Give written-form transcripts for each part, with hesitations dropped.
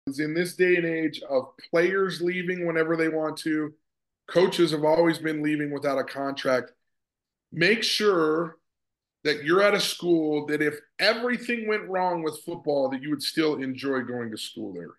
In this day and age of players leaving whenever they want to, coaches have always been leaving without a contract. Make sure that you're at a school that if everything went wrong with football, that you would still enjoy going to school there.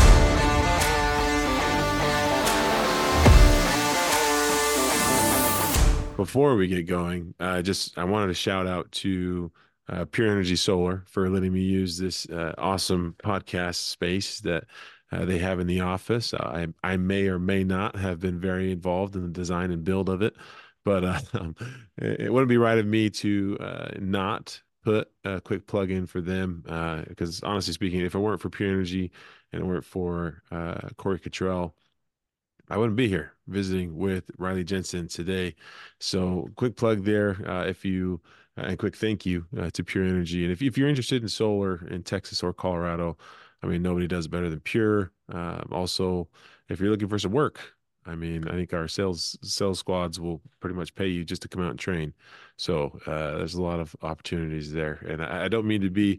Before we get going, I wanted to shout out to Pure Energy Solar for letting me use this awesome podcast space that they have in the office. I may or may not have been very involved in the design and build of it, but it wouldn't be right of me to not put a quick plug in for them because honestly speaking, if it weren't for Pure Energy and it weren't for Corey Cottrell, I wouldn't be here visiting with Riley Jensen today. So, quick plug there. If you and quick thank you to Pure Energy. And if you're interested in solar in Texas or Colorado, I mean, nobody does better than Pure. Also, if you're looking for some work, I mean, I think our sales squads will pretty much pay you just to come out and train. So there's a lot of opportunities there. And I don't mean to be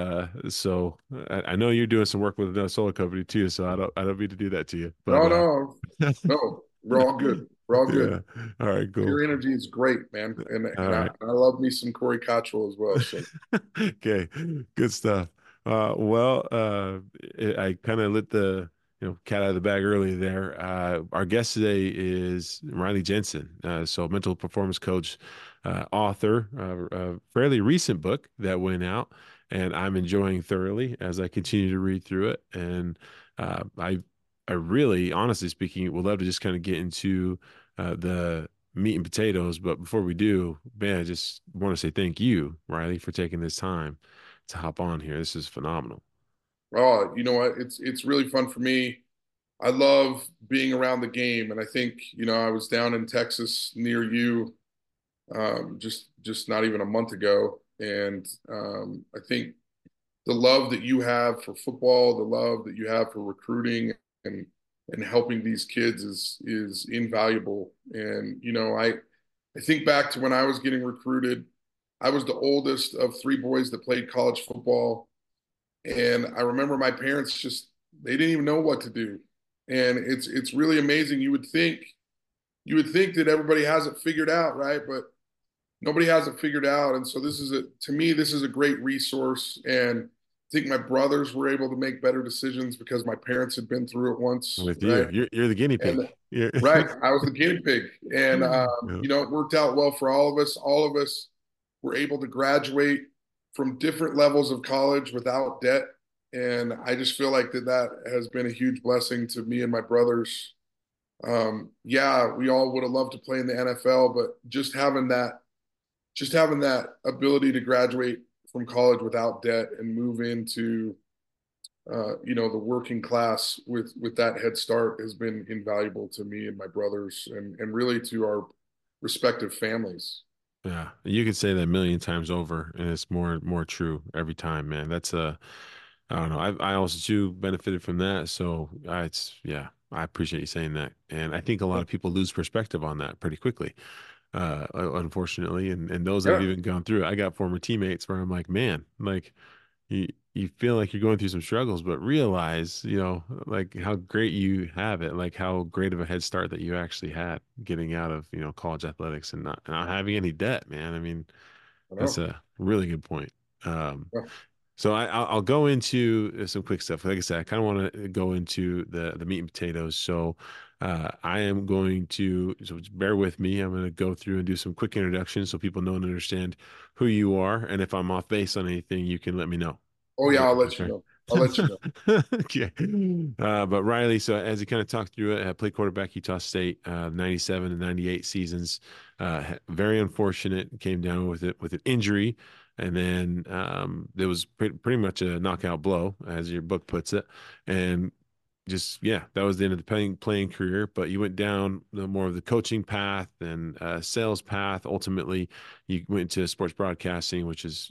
I know you're doing some work with another solar company too. So I don't mean to do that to you, but No, no, no. We're all good. We're all yeah. good. All right, cool. Pure Energy is great, man, and All and I, right. I love me some Corey Cottrell as well. So, Okay, good stuff. I kind of let the cat out of the bag early there. Our guest today is Riley Jensen, so mental performance coach, author, a fairly recent book that went out, and I'm enjoying thoroughly as I continue to read through it. And I really, honestly speaking, would love to just kind of get into the meat and potatoes. But before we do, man, I just want to say thank you, Riley, for taking this time to hop on here. This is phenomenal. oh, you know what? It's really fun for me. I love being around the game, and I think I was down in Texas near you just not even a month ago, and I think the love that you have for football, the love that you have for recruiting and and helping these kids is invaluable. And I think back to when I was getting recruited. I was the oldest of three boys that played college football, and I remember my parents just they didn't even know what to do. And it's really amazing. You would think that everybody has it figured out, right? But nobody has it figured out. And so to me, this is a great resource. And I think my brothers were able to make better decisions because my parents had been through it once, With you, right? you're the guinea pig. And You're right, I was the guinea pig, and yeah. it worked out well for all of us. All of us were able to graduate from different levels of college without debt, and I just feel like that has been a huge blessing to me and my brothers. Yeah, we all would have loved to play in the NFL, but just having that ability to graduate from college without debt and move into the working class with that head start has been invaluable to me and my brothers and really to our respective families. Yeah, you could say that a million times over, and it's more true every time, man. I don't know. I also too benefited from that, so I appreciate you saying that, and I think a lot of people lose perspective on that pretty quickly, unfortunately, and those that have Yeah, even gone through it. I got former teammates where I'm like, man, like you feel like you're going through some struggles, but realize, like how great you have it, like how great of a head start that you actually had getting out of, college athletics and not having any debt, man. I mean, I that's know. a really good point. Um, Yeah. so I'll go into some quick stuff. Like I said, I kind of want to go into the meat and potatoes. So I am going to so just bear with me. I'm going to go through and do some quick introductions so people know and understand who you are. And if I'm off base on anything, you can let me know. Oh yeah, I'll let you Okay. know. I'll let you know. Okay. But Riley, so as he kind of talked through it, played quarterback Utah State, 97 and 98 seasons. Very unfortunate, came down with an injury. And then it was pretty much a knockout blow, as your book puts it. And just, yeah, that was the end of the playing career. But you went down the more of the coaching path and sales path. Ultimately, you went to sports broadcasting, which is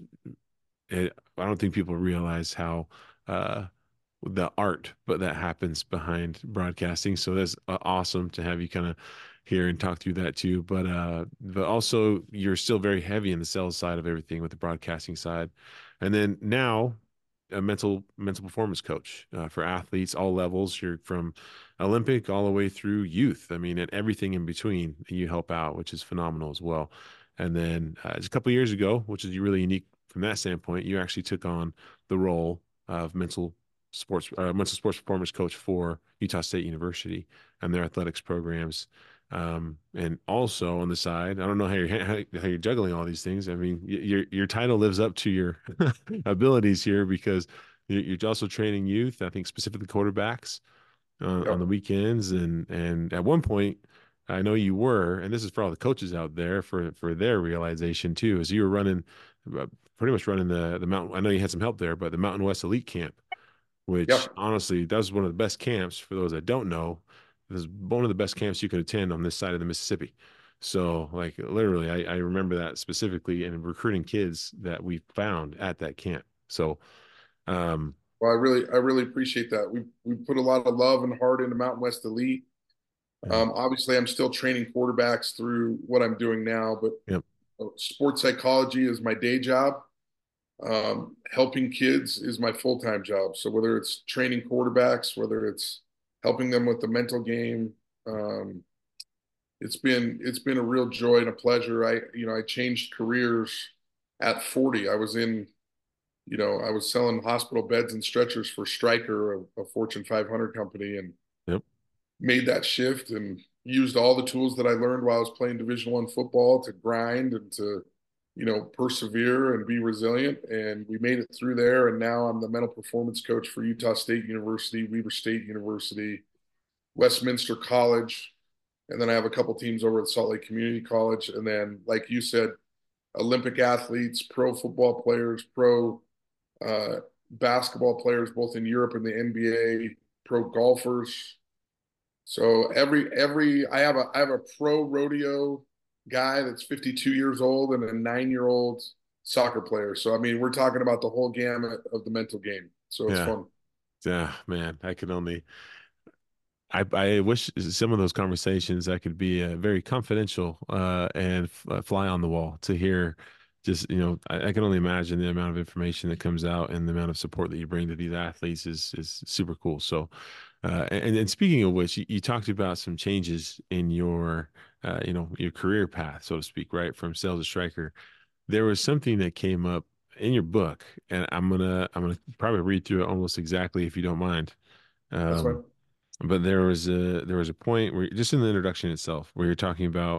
I don't think people realize how uh, the art, but that happens behind broadcasting. So that's awesome to have you kind of here and talk through that too. But also you're still very heavy in the sales side of everything with the broadcasting side, and then now. a mental performance coach for athletes, all levels. You're from Olympic all the way through youth. I mean, and everything in between you help out, which is phenomenal as well. And then just a couple of years ago, which is really unique from that standpoint, you actually took on the role of mental sports performance coach for Utah State University and their athletics programs. And also on the side, I don't know how you're juggling all these things. I mean, your title lives up to your abilities here because you're also training youth. I think specifically quarterbacks on the Yep. weekends, and at one point, I know you were, and this is for all the coaches out there for their realization too, is you were running, uh, pretty much running the mountain. I know you had some help there, but the Mountain West Elite Camp, which Yep. honestly, that was one of the best camps for those that don't know. It was one of the best camps you could attend on this side of the Mississippi. So, like, literally, I remember that specifically and recruiting kids that we found at that camp. So, um, Well, I really appreciate that. We put a lot of love and heart into Mountain West Elite. yeah, Obviously, I'm still training quarterbacks through what I'm doing now, but yep, sports psychology is my day job. Helping kids is my full-time job. So whether it's training quarterbacks, whether it's helping them with the mental game, um, it's been a real joy and a pleasure. I changed careers at 40. I was selling hospital beds and stretchers for Stryker, a Fortune 500 company, and yep, made that shift and used all the tools that I learned while I was playing Division I football to grind and to, persevere and be resilient. And we made it through there. And now I'm the mental performance coach for Utah State University, Weber State University, Westminster College. And then I have a couple teams over at Salt Lake Community College. And then, like you said, Olympic athletes, pro football players, pro uh, basketball players, both in Europe and the NBA, pro golfers. So I have a pro rodeo guy that's 52 years old and a 9-year old soccer player. So I mean, we're talking about the whole gamut of the mental game. So it's yeah, fun. yeah, man. I wish some of those conversations I could be very confidential and fly on the wall to hear. Just I can only imagine the amount of information that comes out and the amount of support that you bring to these athletes is super cool. So, and speaking of which, you talked about some changes in your career path, so to speak, right, from sales to striker. There was something that came up in your book, and I'm gonna probably read through it almost exactly if you don't mind. That's Um, fun. but there was a point where just in the introduction itself where you're talking about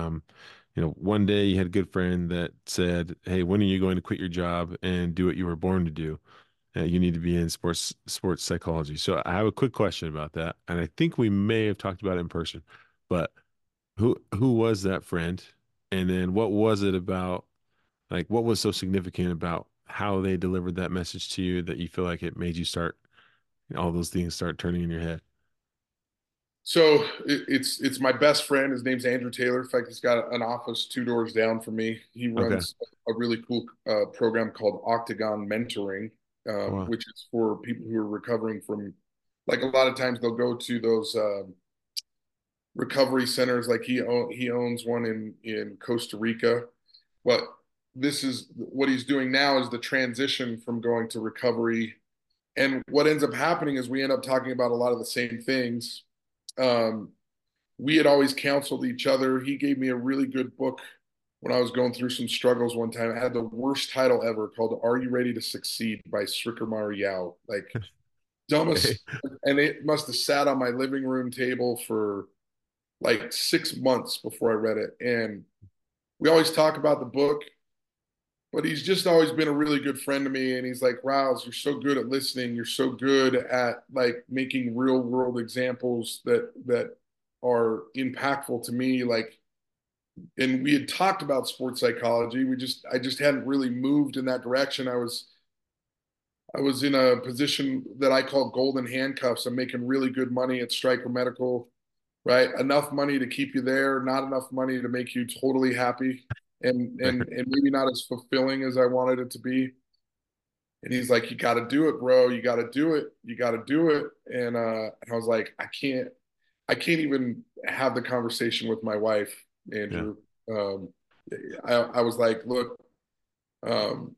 one day you had a good friend that said, "Hey, when are you going to quit your job and do what you were born to do? You need to be in sports psychology." So I have a quick question about that, and I think we may have talked about it in person, but who was that friend? And then what was it about, like, what was so significant about how they delivered that message to you that you feel like it made you start all those things start turning in your head? So it's my best friend. His name's Andrew Taylor. In fact, he's got an office 2 doors down from me. He Okay. runs a really cool program called Octagon Mentoring, Wow. which is for people who are recovering from, like a lot of times they'll go to those recovery centers. Like he owns one in Costa Rica. But this is what he's doing now is the transition from going to recovery. And what ends up happening is we end up talking about a lot of the same things. Um, we had always counseled each other. He gave me a really good book when I was going through some struggles one time. It had the worst title ever called "Are You Ready to Succeed" by Srikar Yao. Like Okay. dumbest, and it must have sat on my living room table for like 6 months before I read it. And we always talk about the book, but he's just always been a really good friend to me. And he's like, Rouse, you're so good at listening. You're so good at like making real world examples that are impactful to me. Like, and we had talked about sports psychology. I just hadn't really moved in that direction. I was in a position that I call golden handcuffs. I'm making really good money at Stryker Medical, right? Enough money to keep you there, not enough money to make you totally happy, and maybe not as fulfilling as I wanted it to be. And he's like, "You got to do it, bro. You got to do it. You got to do it." And I was like, I can't even have the conversation with my wife, Yeah. Andrew. Um, I was like, "Look, um,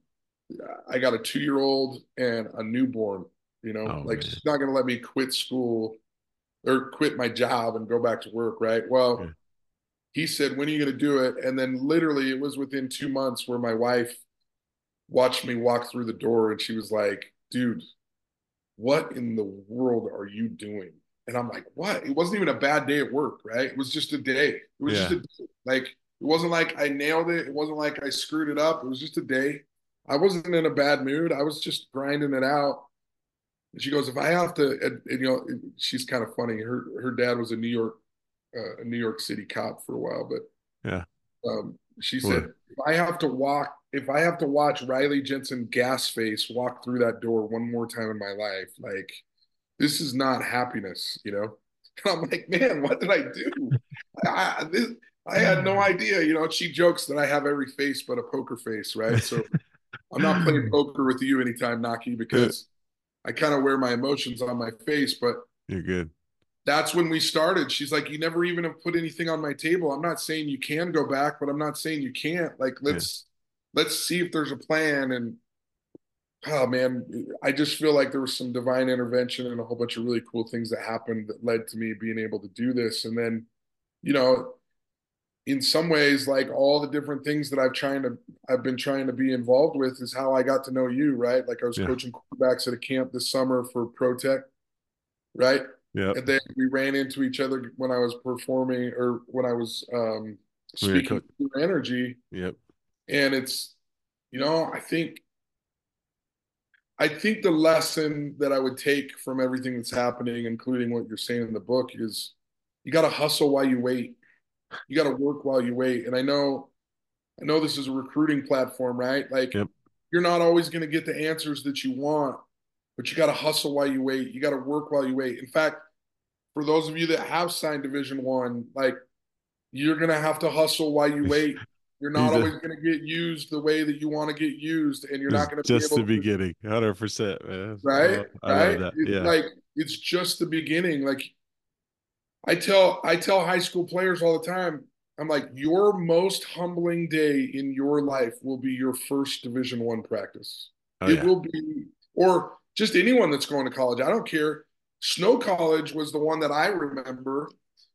I got a 2-year-old and a newborn, Oh like man. she's not going to let me quit school or quit my job and go back to work, right? Well, Yeah. he said, when are you going to do it? And then literally it was within 2 months where my wife watched me walk through the door and she was like, dude, what in the world are you doing? And I'm like, what? It wasn't even a bad day at work, right? It was just a day. It was just Yeah. a day. Like, it wasn't like I nailed it. It wasn't like I screwed it up. It was just a day. I wasn't in a bad mood. I was just grinding it out. And she goes, if I have to, she's kind of funny. Her dad was a New York City cop for a while, but Yeah. she said, Well, if I have to watch Riley Jensen gas face walk through that door one more time in my life, like this is not happiness. And I'm like, man, what did I do? This, I had no idea. She jokes that I have every face but a poker face, right? So I'm not playing poker with you anytime, Naki, because I kind of wear my emotions on my face. But you're good. that's when we started. She's like, you never even have put anything on my table. I'm not saying you can go back, but I'm not saying you can't. Like, Yeah. let's see if there's a plan. And oh man, I just feel like there was some divine intervention and a whole bunch of really cool things that happened that led to me being able to do this. And then, you know, in some ways, like all the different things that I've been trying to be involved with is how I got to know you, right? Like I was Yeah. coaching quarterbacks at a camp this summer for Pro Tech, right? Yep. And then we ran into each other when I was performing or when I was We're speaking to energy. Yep. And it's, you know, I think the lesson that I would take from everything that's happening, including what you're saying in the book, is you got to hustle while you wait. You got to work while you wait. And I know this is a recruiting platform, right? Like Yep. you're not always going to get the answers that you want, but you got to hustle while you wait. You got to work while you wait. In fact, for those of you that have signed Division 1, like you're going to have to hustle while you wait. You're not He's always a going to get used the way that you want to get used, and you're not It's going to be just able the to, beginning. 100%, man. right? Oh, I love Right? that. It's Yeah. like it's just the beginning. Like I tell high school players all the time, I'm like, your most humbling day in your life will be your first Division 1 practice. Oh It yeah. will be, or just anyone that's going to college. I don't care. Snow College was the one that I remember.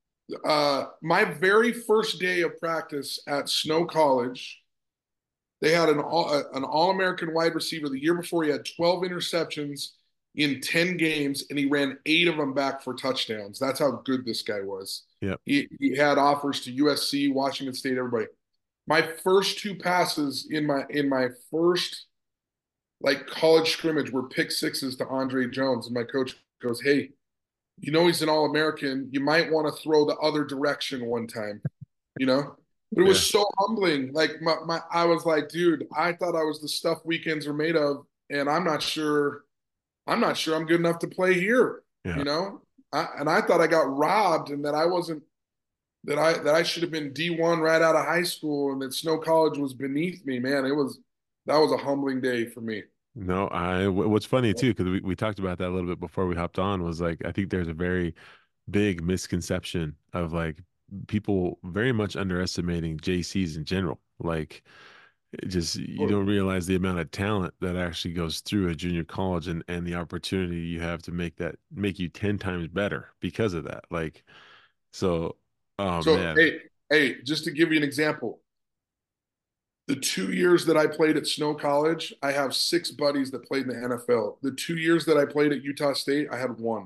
My very first day of practice at Snow College, they had an All American wide receiver the year before. He had 12 interceptions in 10 games, and he ran 8 of them back for touchdowns. That's how good this guy was. Yep. He had offers to USC, Washington State, everybody. My first 2 passes in my first like college scrimmage were pick sixes to Andre Jones, and my coach goes, "Hey, he's an All American. You might want to throw the other direction one time." You know, but it Yeah. was so humbling. Like I was like, dude, I thought I was the stuff weekends are made of, and I'm not sure. I'm not sure I'm good enough to play here. Yeah. You know, and I thought I got robbed, and that I wasn't that I should have been D1 right out of high school, and that Snow College was beneath me. Man, that was a humbling day for me. No, what's funny too, because we talked about that a little bit before we hopped on, was like I think there's a very big misconception of like people very much underestimating JCs in general. Like it just you don't realize the amount of talent that actually goes through a junior college and the opportunity you have to make you 10 times better because of that. Like so oh So man. hey, just to give you an example, the 2 years that I played at Snow College, I have 6 buddies that played in the NFL. The 2 years that I played at Utah State, I had one.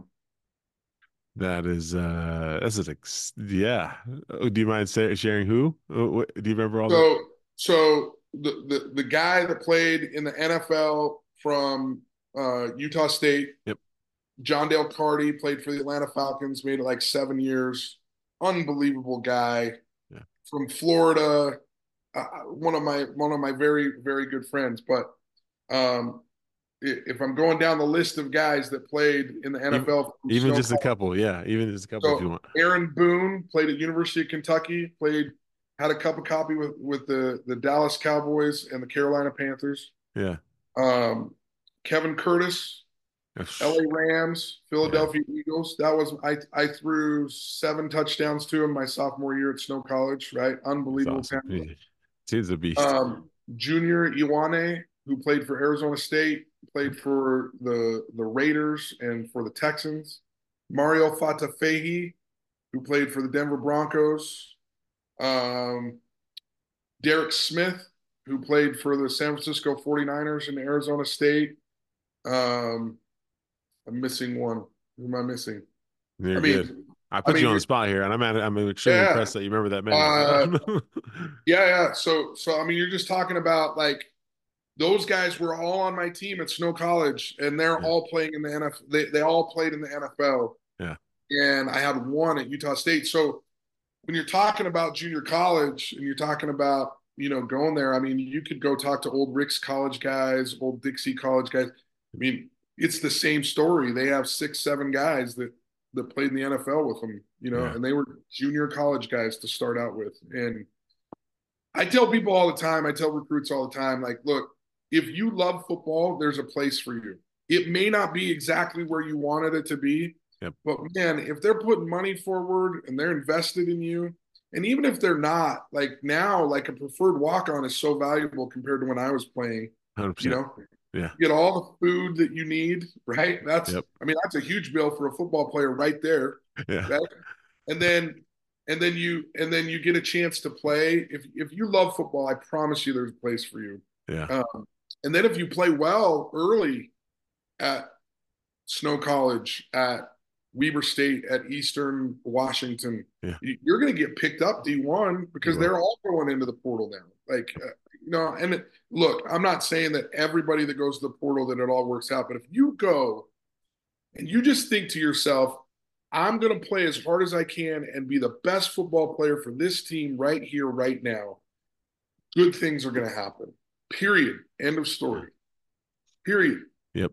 That's yeah. Do you mind sharing who? Do you remember all the So the guy that played in the NFL from Utah State, Yep. John Dale Carty, played for the Atlanta Falcons, made it like 7 years. Unbelievable guy Yeah. from Florida. One of my very very good friends. But um, if I'm going down the list of guys that played in the Even, NFL from even Snow just a College, couple, yeah. Even just a couple if you so want. Aaron Boone played at University of Kentucky, had a cup of coffee with the Dallas Cowboys and the Carolina Panthers. Yeah. Um, Kevin Curtis, LA Rams, Yeah. Philadelphia Eagles. That was I threw 7 touchdowns to him my sophomore year at Snow College. Right, That's unbelievable awesome. talent. He's a beast. Junior Iwane. who played for Arizona State, played for the Raiders and for the Texans. Mario Fatafehi, who played for the Denver Broncos. Um, Derek Smith, who played for the San Francisco 49ers and Arizona State. Um, I'm missing one. Who am I missing? You're I good. mean, I I put you mean, on the spot here, and I'm extremely yeah, impressed that you remember that many. uh, yeah. So I mean, you're just talking about like those guys were all on my team at Snow College, and they're Yeah, all playing in the NFL. They all played in the NFL, yeah, and I had one at Utah State. So when you're talking about junior college and you're talking about going there, I mean, you could go talk to old Rick's college guys, old Dixie college guys. I mean, it's the same story. They have 6, 7 guys that played in the NFL with them, yeah. and they were junior college guys to start out with. And I tell people all the time, I tell recruits all the time, like, look, if you love football, there's a place for you. It may not be exactly where you wanted it to be, Yep. but man, if they're putting money forward and they're invested in you, and even if they're not, like now, like a preferred walk on is so valuable compared to when I was playing, you 100%. know, Yeah. you get all the food that you need, right? Yep. I mean, that's a huge bill for a football player right there, Yeah. right? And then you get a chance to play. If you love football, I promise you there's a place for you. Yeah. And then if you play well early at Snow College, at Weber State, at Eastern Washington, Yeah. you're going to get picked up D1 You because will. they're all going into the portal now. Like, and look, I'm not saying that everybody that goes to the portal that it all works out, but if you go and you just think to yourself, I'm going to play as hard as I can and be the best football player for this team right here, right now, good things are going to happen. Period. End of story. Period. Yep.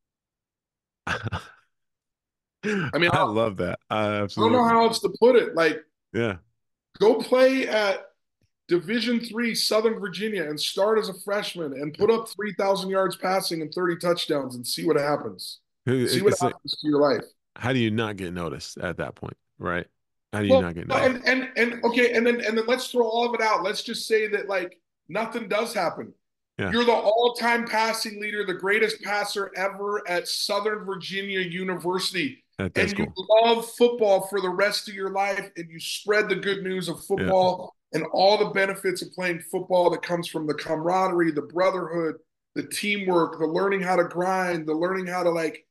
I mean, I love that. I I don't know absolutely. how else to put it. Like, Yeah. go play at Division III Southern Virginia and start as a freshman and put up 3,000 yards passing and 30 touchdowns and see what happens. See what It's like, happens to your life. how do you not get noticed at that point, right? How do you Well, not get noticed? and okay, and then let's throw all of it out. Let's just say that like nothing does happen. Yeah. You're the all-time passing leader, the greatest passer ever at Southern Virginia University. At that And you school. love football for the rest of your life, and you spread the good news of Yeah. football and all the benefits of playing football that comes from the camaraderie, the brotherhood, the teamwork, the learning how to grind, the learning how to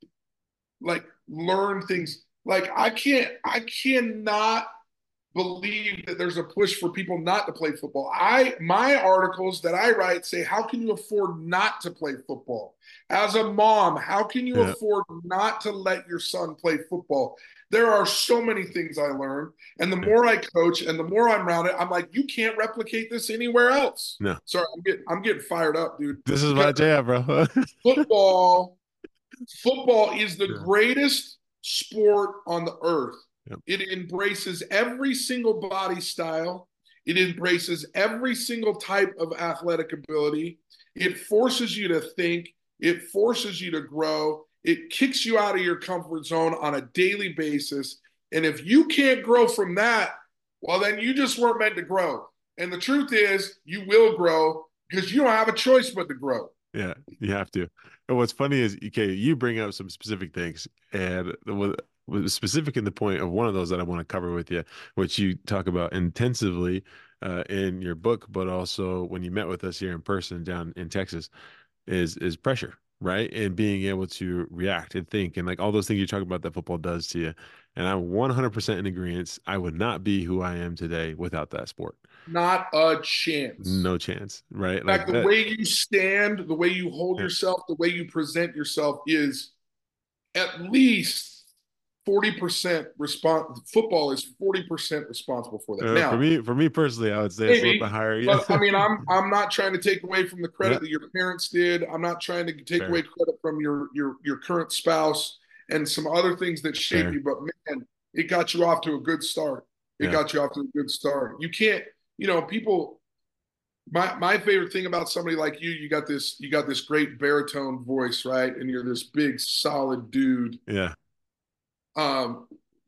like learn things. Like I cannot believe that there's a push for people not to play football. My articles that I write say, how can you afford not to play football? As a mom, how can you Yeah. afford not to let your son play football? There are so many things I learned, and the Yeah. more I coach and the more I'm around it, I'm like, you can't replicate this anywhere else. No. Sorry, I'm getting fired up, dude. This is Because my jam, bro. football football is the Yeah. greatest sport on the earth. Yep. It embraces every single body style. It embraces every single type of athletic ability. It forces you to think. It forces you to grow. It kicks you out of your comfort zone on a daily basis. And if you can't grow from that, well, then you just weren't meant to grow. And the truth is, you will grow because you don't have a choice but to grow. Yeah, you have to. And what's funny is, okay, you bring up some specific things, and was specific in the point of one of those that I want to cover with you, which you talk about intensively in your book, but also when you met with us here in person down in Texas, is pressure, right? And being able to react and think and like all those things you talk about that football does to you. And I'm 100% in agreement. I would not be who I am today without that sport. Not a chance. No chance, right? In Like fact, the that. way you stand, the way you hold Yeah. yourself, the way you present yourself is at least 40% response. Football is 40% responsible for that. For Now, me personally, I would say it's a little bit maybe, higher. Yeah. but I mean, I'm not trying to take away from the Yeah. credit that your parents did. I'm not trying to take Fair. away credit from your current spouse and some other things that shape Fair. you. But man, it got you off to a good start. It Yeah. got you off to a good start. You can't, people. My favorite thing about somebody like you got this great baritone voice, right? And you're this big solid dude. Yeah. Um,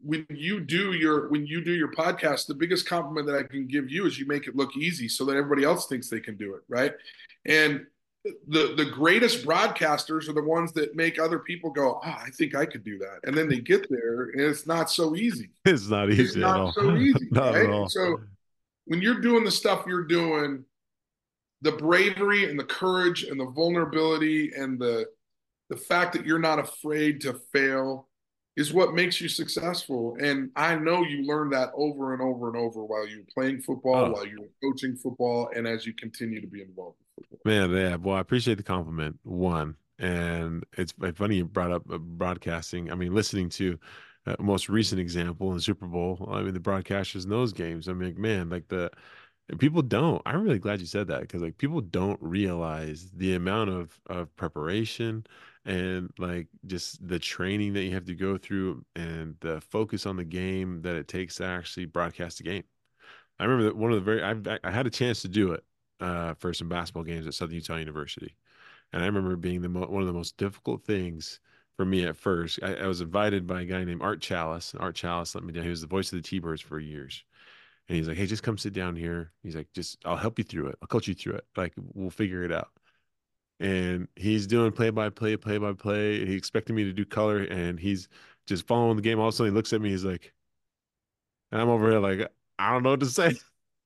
when you do your podcast, the biggest compliment that I can give you is you make it look easy so that everybody else thinks they can do it, right? And the greatest broadcasters are the ones that make other people go, oh, I think I could do that. And then they get there and it's not so easy. It's not It's easy at not all. so easy, Not at right? And all. so when you're doing the stuff you're doing, the bravery and the courage and the vulnerability and the fact that you're not afraid to fail is what makes you successful. And I know you learned that over and over and over while you were playing football, Oh, while you were coaching football, and as you continue to be involved with football. man, yeah. Well, I appreciate the compliment. One, and it's funny you brought up broadcasting. I mean, listening to most recent example in Super Bowl. I mean, the broadcasters in those games. I mean, like, man, like the people don't. I'm really glad you said that because like people don't realize the amount of preparation and like just the training that you have to go through and the focus on the game that it takes to actually broadcast a game. I remember that one of the I had a chance to do it for some basketball games at Southern Utah University, and I remember being one of the most difficult things for me at first. I was invited by a guy named Art Chalice. And Art Chalice let me down. He was the voice of the T-Birds for years, and he's like, "Hey, just come sit down here." He's like, "Just I'll help you through it. I'll coach you through it. Like we'll figure it out." And he's doing play by play. He expected me to do color, and he's just following the game. All of a sudden, he looks at me. He's like, and I'm over here like, I don't know what to say.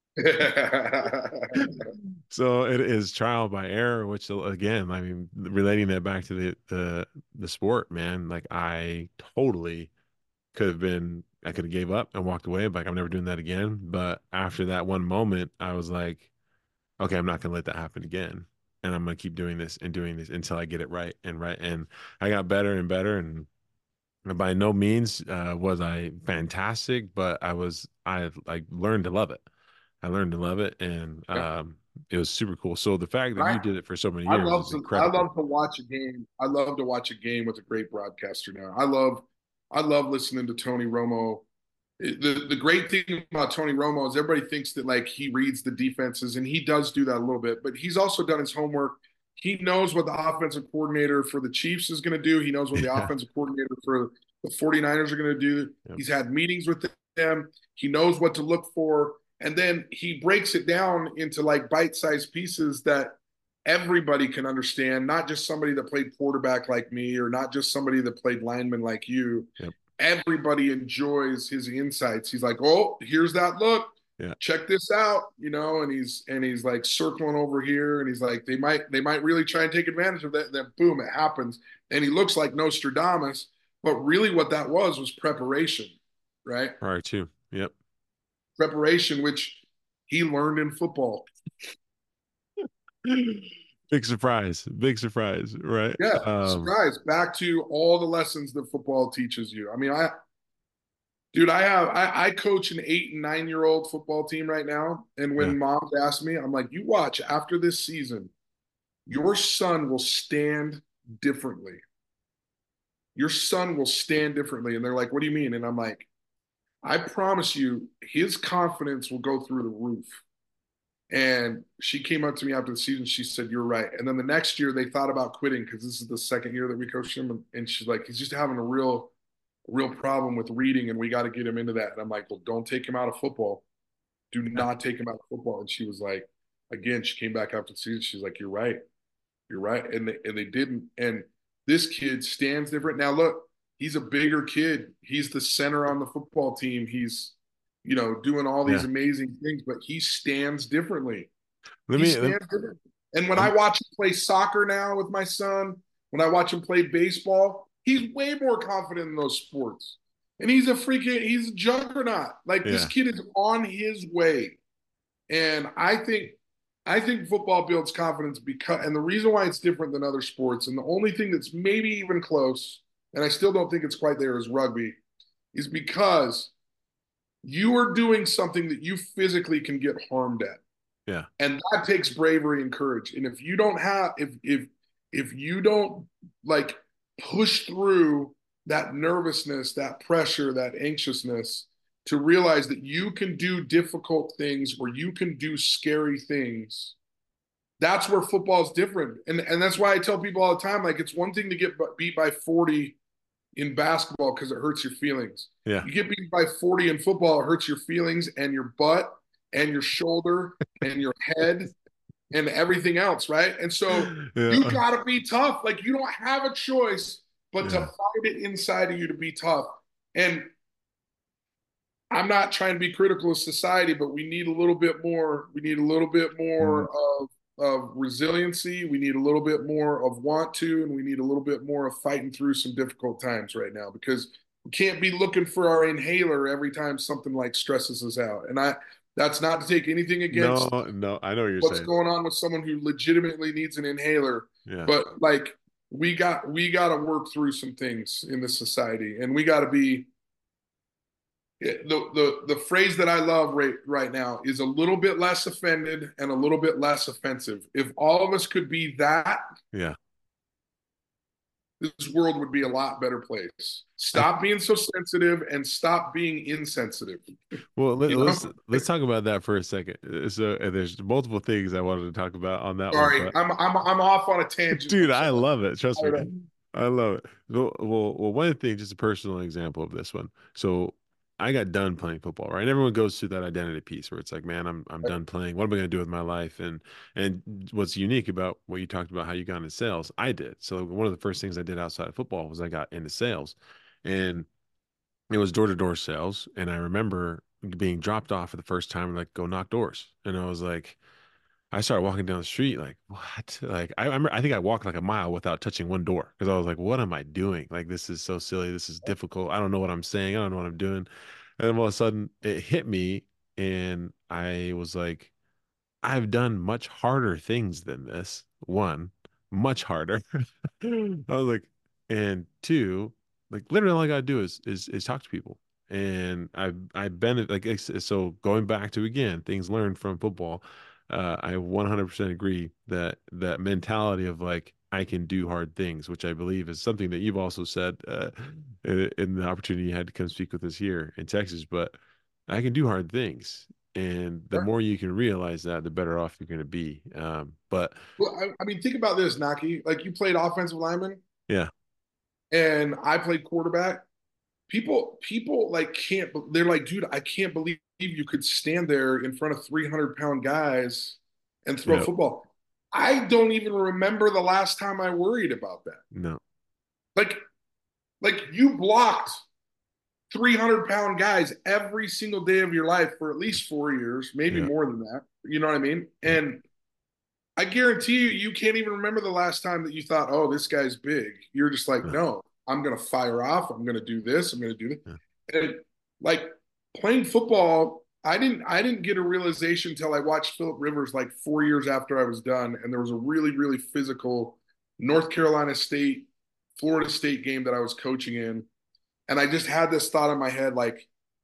So it is trial by error, which again, I mean, relating that back to the sport, man, like I totally I could have gave up and walked away, like I'm never doing that again. But after that one moment, I was like, okay, I'm not gonna let that happen again. And I'm gonna keep doing this until I get it right and right. And I got better and better. And by no means was I fantastic, but I like learned to love it. I learned to love it, and Yeah. it was super cool. So the fact that you did it for so many years is I incredible. love to watch a game. I love to watch a game with a great broadcaster now. I love listening to Tony Romo. The great thing about Tony Romo is everybody thinks that like he reads the defenses, and he does do that a little bit, but he's also done his homework. He knows what the offensive coordinator for the Chiefs is going to do. He knows what the Yeah. offensive coordinator for the 49ers are going to do. Yep. He's had meetings with them. He knows what to look for. And then he breaks it down into like bite-sized pieces that everybody can understand, not just somebody that played quarterback like me or not just somebody that played lineman like you. Yep. Everybody enjoys his insights. He's like, "Oh, here's that look. Yeah. Check this out," and he's like circling over here, and he's like, they might really try and take advantage of that. And then boom, it happens, and he looks like Nostradamus, but really what that was preparation, right? Prior to. Yep. Preparation, which he learned in football. Big surprise. Big surprise. Right. Yeah, surprise. Back to all the lessons that football teaches you. I mean, I coach an 8 and 9 year old football team right now. And Yeah. when moms ask me, I'm like, you watch after this season, your son will stand differently. Your son will stand differently. And they're like, what do you mean? And I'm like, I promise you, his confidence will go through the roof. And she came up to me after the season. She said, "You're right." And then the next year, they thought about quitting because this is the second year that we coached him. And she's like, "He's just having a real problem with reading, and we got to get him into that." And I'm like, "Well, don't take him out of football. Do Yeah. not take him out of football." And she was like, again, she came back after the season. She's like, "You're right. You're right." And they didn't. And this kid stands different. Now look, he's a bigger kid. He's the center on the football team. He's doing all these Yeah. amazing things, but he stands differently. Let He me, stands different. And when I I'm, watch him play soccer now with my son, when I watch him play baseball, he's way more confident in those sports. And he's a juggernaut. Like this yeah. kid is on his way. And I think football builds confidence and the reason why it's different than other sports, and the only thing that's maybe even close, and I still don't think it's quite there, is rugby, is because you are doing something that you physically can get harmed at. Yeah. And that takes bravery and courage. And if you don't have if you don't like push through that nervousness, that pressure, that anxiousness to realize that you can do difficult things or you can do scary things, that's where football is different. And that's why I tell people all the time, like, it's one thing to get beat by 40 in basketball because it hurts your feelings. Yeah. You get beat by 40 in football, it hurts your feelings and your butt and your shoulder and your head. and everything else, right? And so you Yeah. got to be tough. Like you don't have a choice but to Yeah. find it inside of you to be tough. And I'm not trying to be critical of society, but we need a little bit more. We need a little bit Mm. more of resiliency. We need a little bit more of want to, and we need a little bit more of fighting through some difficult times right now because we can't be looking for our inhaler every time something like stresses us out. And that's not to take anything No, against no, I know what you're what's saying. going on with someone who legitimately needs an inhaler, Yeah. but like we got to work through some things in this society, and we got to be the phrase that I love right now is a little bit less offended and a little bit less offensive. If all of us could be that, Yeah. this world would be a lot better place. I Stop being so sensitive and stop being insensitive. Well, You know? let's talk about that for a second. So there's multiple things I wanted to talk about on that one, Sorry, but I'm off on a tangent. dude, I'm I sorry. love it. Trust I me, know. I love it. Well, one thing, just a personal example of this one. So I got done playing football, right? And everyone goes through that identity piece where it's like, man, I'm done playing. What am I going to do with my life? And what's unique about what you talked about, how you got into sales, I did. So one of the first things I did outside of football was I got into sales, and it was door to door sales. And I remember being dropped off for the first time, like go knock doors, and I was like, I started walking down the street like, what? Like, I remember, I think I walked like a mile without touching one door because I was like, what am I doing? Like, this is so silly. This is difficult. I don't know what I'm saying. I don't know what I'm doing. And then all of a sudden it hit me, and I was like, I've done much harder things than this. One, much harder. I was like, and two, like literally all I gotta do is talk to people. And I've been like so going back to again things learned from football. I 100% agree that that mentality of like I can do hard things, which I believe is something that you've also said in the opportunity you had to come speak with us here in Texas. But I can do hard things, and the more you can realize that, the better off you're going to be. But Well, I mean, think about this, Naki. Like you played offensive lineman, yeah, and I played quarterback. People like can't. They're like, dude, I can't believe you could stand there in front of 300-pound guys and throw a yeah, football. I don't even remember the last time I worried about that. no, Like, like you blocked 300-pound guys every single day of your life for at least 4 years, maybe yeah, more than that. You know what I mean? yeah, And I guarantee you, you can't even remember the last time that you thought, "Oh, this guy's big." You're just like, no, "No, I'm gonna fire off. I'm gonna do this. I'm gonna do this." yeah, And like playing football, I didn't get a realization until I watched Philip Rivers like 4 years after I was done, and there was a really physical North Carolina State, Florida State game that I was coaching in, and I just had this thought in my head, like,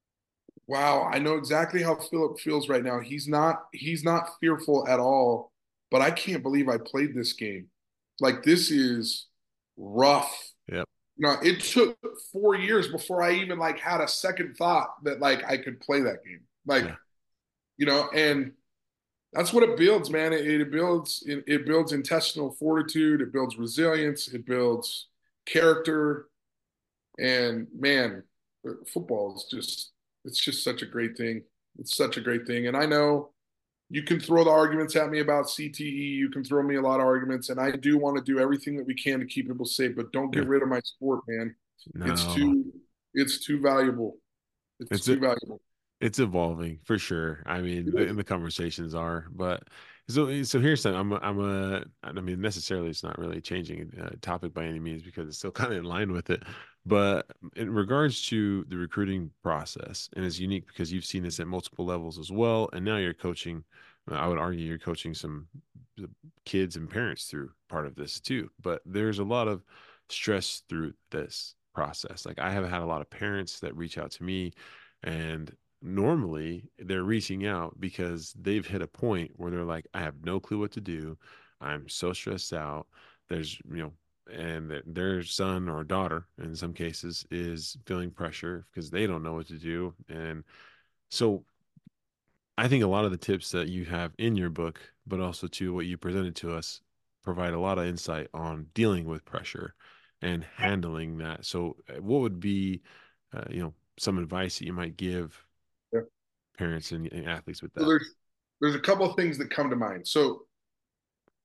"Wow, I know exactly how Philip feels right now. He's not fearful at all, but I can't believe I played this game. Like this is rough." yeah, You know, it took 4 years before I even like had a second thought that like I could play that game. Like, yeah, and that's what it builds, man. It builds intestinal fortitude, it builds resilience, it builds character, and man, football is just it's just such a great thing. It's such a great thing. And I know you can throw the arguments at me about CTE. You can throw me a lot of arguments, and I do want to do everything that we can to keep people safe. But don't get yeah. rid of my sport, man. It's No, too, it's too valuable. It's it's too valuable. it's evolving for sure. I mean, the conversations are, but so here's something. I mean, necessarily it's not really changing topic by any means because it's still kind of in line with it. But in regards to the recruiting process, and it's unique because you've seen this at multiple levels as well, and now you're coaching. I would argue you're coaching some kids and parents through part of this too. But there's a lot of stress through this process. Like I have had a lot of parents that reach out to me, and normally they're reaching out because they've hit a point where they're like, I have no clue what to do. I'm so stressed out. There's, and their son or daughter, in some cases, is feeling pressure because they don't know what to do. And so I think a lot of the tips that you have in your book, but also to what you presented to us, provide a lot of insight on dealing with pressure and handling that. So, what would be, some advice that you might give Yeah. parents and athletes with So that? there's a couple of things that come to mind. So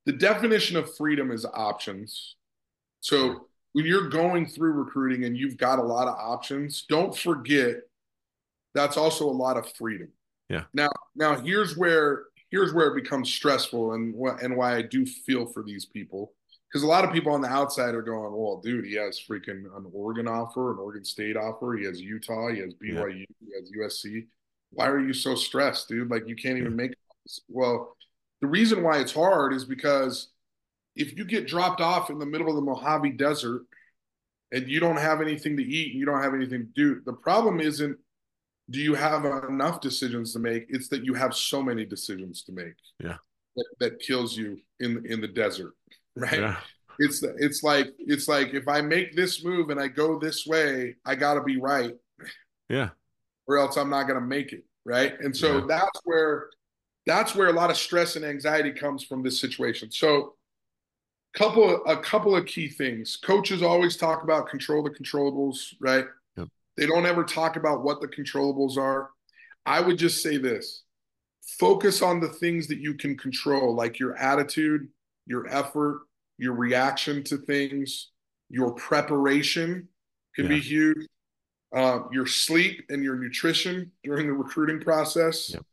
the definition of freedom is options. So when you're going through recruiting and you've got a lot of options, don't forget that's also a lot of freedom. Yeah. Now here's where it becomes stressful and why I do feel for these people. Because a lot of people on the outside are going, well, dude, he has freaking an Oregon offer, an Oregon State offer. He has Utah, he has Yeah. BYU, he has USC. Why are you so stressed, dude? Like you can't Yeah. even make this. Well, the reason why it's hard is because if you get dropped off in the middle of the Mojave Desert and you don't have anything to eat and you don't have anything to do, the problem isn't do you have enough decisions to make? It's that you have so many decisions to make Yeah. that kills you in the desert, right? Yeah. It's like if I make this move and I go this way, I got to be right, Yeah. or else I'm not going to make it, right? And Yeah. so that's where a lot of stress and anxiety comes from this situation. So a couple of key things. Coaches always talk about control the controllables, right? Yep. They don't ever talk about what the controllables are. I would just say this: focus on the things that you can control, like your attitude, your effort, your reaction to things, your preparation can Yeah. be huge, your sleep and your nutrition during the recruiting process. Yep.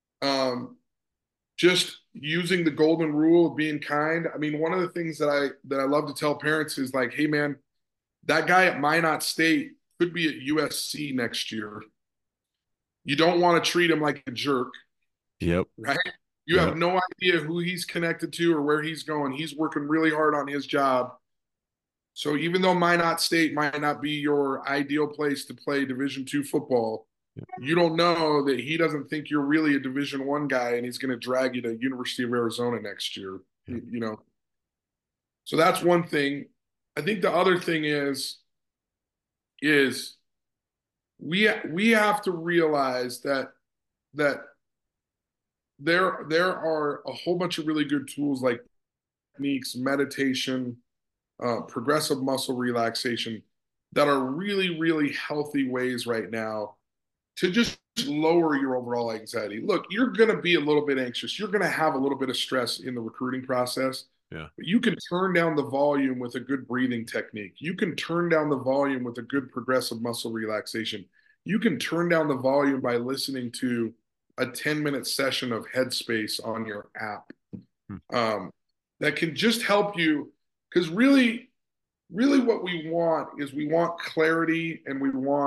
Just using the golden rule of being kind. I mean, one of the things that I love to tell parents is like, hey man, that guy at Minot State could be at USC next year. You don't want to treat him like a jerk, Yep. right? You have Yep. no idea who he's connected to or where he's going. He's working really hard on his job. So even though Minot State might not be your ideal place to play Division II football, you don't know that he doesn't think you're really a Division I guy and he's going to drag you to University of Arizona next year. Yep. You know, so that's one thing. I think the other thing is we have to realize that there are a whole bunch of really good tools like techniques, meditation, progressive muscle relaxation that are really, really healthy ways right now to just lower your overall anxiety. Look, you're going to be a little bit anxious. You're going to have a little bit of stress in the recruiting process. Yeah. But you can turn down the volume with a good breathing technique. You can turn down the volume with a good progressive muscle relaxation. You can turn down the volume by listening to a 10-minute session of Headspace on your app. That can just help you, because really what we want is we want clarity and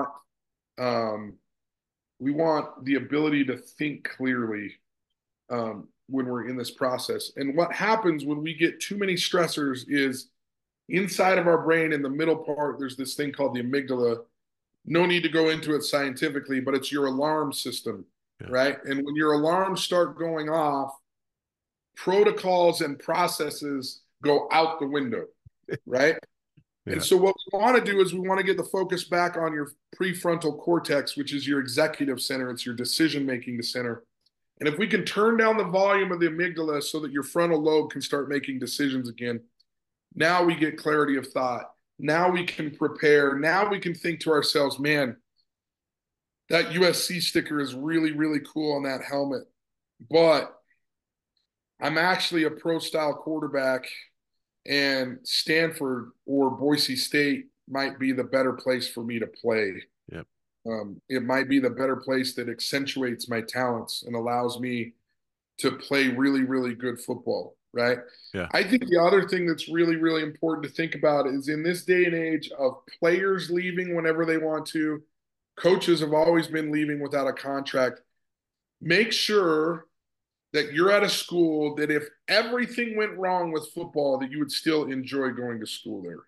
we want the ability to think clearly when we're in this process. And what happens when we get too many stressors is inside of our brain in the middle part, there's this thing called the amygdala. No need to go into it scientifically, but it's your alarm system, right? And when your alarms start going off, protocols and processes go out the window, right? Yeah. And so what we want to do is we want to get the focus back on your prefrontal cortex, which is your executive center. It's your decision-making center. And if we can turn down the volume of the amygdala so that your frontal lobe can start making decisions again, now we get clarity of thought. Now we can prepare. Now we can think to ourselves, man, that USC sticker is really, really cool on that helmet. But I'm actually a pro-style quarterback, and Stanford or Boise State might be the better place for me to play. Yep. It might be the better place that accentuates my talents and allows me to play really, really good football, right? Yeah. I think the other thing that's really, really important to think about is in this day and age of players leaving whenever they want to, coaches have always been leaving without a contract. Make sure that you're at a school that if everything went wrong with football, that you would still enjoy going to school there.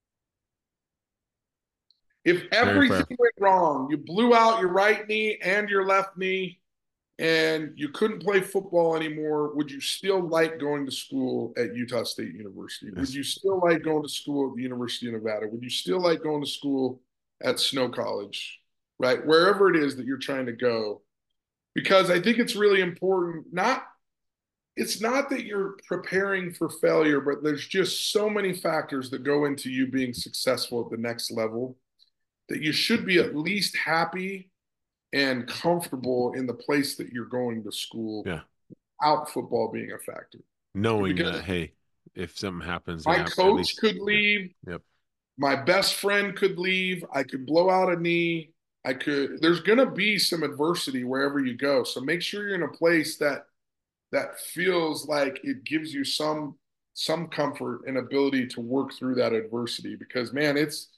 If everything went wrong, you blew out your right knee and your left knee, and you couldn't play football anymore, would you still like going to school at Utah State University? Would you still like going to school at the University of Nevada? Would you still like going to school at Snow College, right? Wherever it is that you're trying to go. Because I think it's really important, it's not that you're preparing for failure, but there's just so many factors that go into you being successful at the next level that you should be at least happy and comfortable in the place that you're going to school, yeah, without football being a factor. knowing that, because hey, if something happens, my at coach least, could yeah, leave, yep, my best friend could leave, I could blow out a knee, there's going to be some adversity wherever you go. So make sure you're in a place that feels like it gives you some comfort and ability to work through that adversity, because man,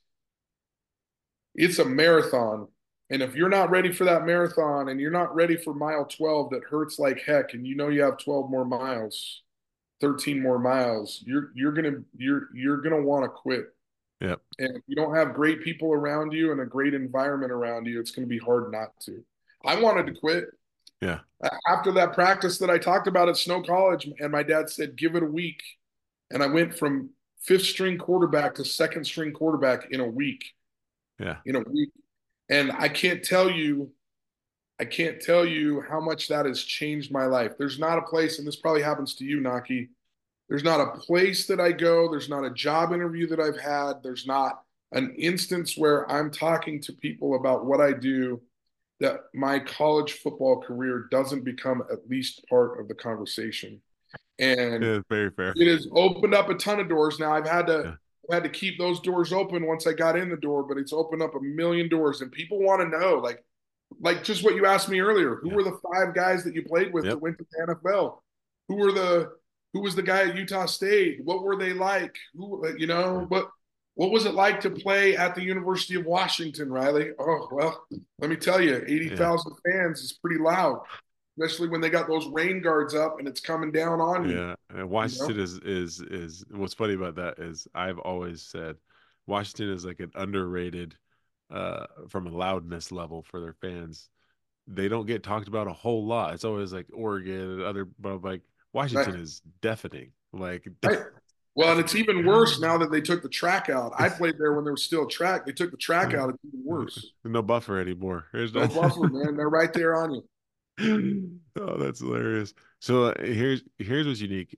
it's a marathon. And if you're not ready for that marathon and you're not ready for mile 12 that hurts like heck, and you know you have 12 more miles, 13 more miles, you're gonna want to quit. yep, And if you don't have great people around you and a great environment around you, it's going to be hard not to. I wanted to quit yeah, after that practice that I talked about at Snow College, and my dad said, "Give it a week." And I went from fifth string quarterback to second string quarterback in a week. yeah, In a week, and I can't tell you how much that has changed my life. There's not a place, and this probably happens to you, Naki. There's not a place that I go. There's not a job interview that I've had. There's not an instance where I'm talking to people about what I do that my college football career doesn't become at least part of the conversation. And yeah, very fair. it has opened up a ton of doors. Now Yeah, I've had to keep those doors open once I got in the door, but it's opened up a million doors, and people want to know, like just what you asked me earlier. Who yeah, were the five guys that you played with that yep, went to the NFL? Who were the who was the guy at Utah State? What were they like? yeah, What was it like to play at the University of Washington, Riley? Oh, well, let me tell you, yeah, 80,000 fans is pretty loud, especially when they got those rain guards up and it's coming down on you, yeah. And you know? Washington is what's funny about that is I've always said Washington is like an underrated from a loudness level for their fans. They don't get talked about a whole lot. It's always like Oregon and other, but I'm like Right. Washington is deafening, like Right. Well, and it's deafening. even worse now that they took the track out. I played there when there was still a track. They took the track out. It's even worse. No buffer anymore. There's No not. buffer, man. They're right there on you. Oh, that's hilarious. So here's what's unique,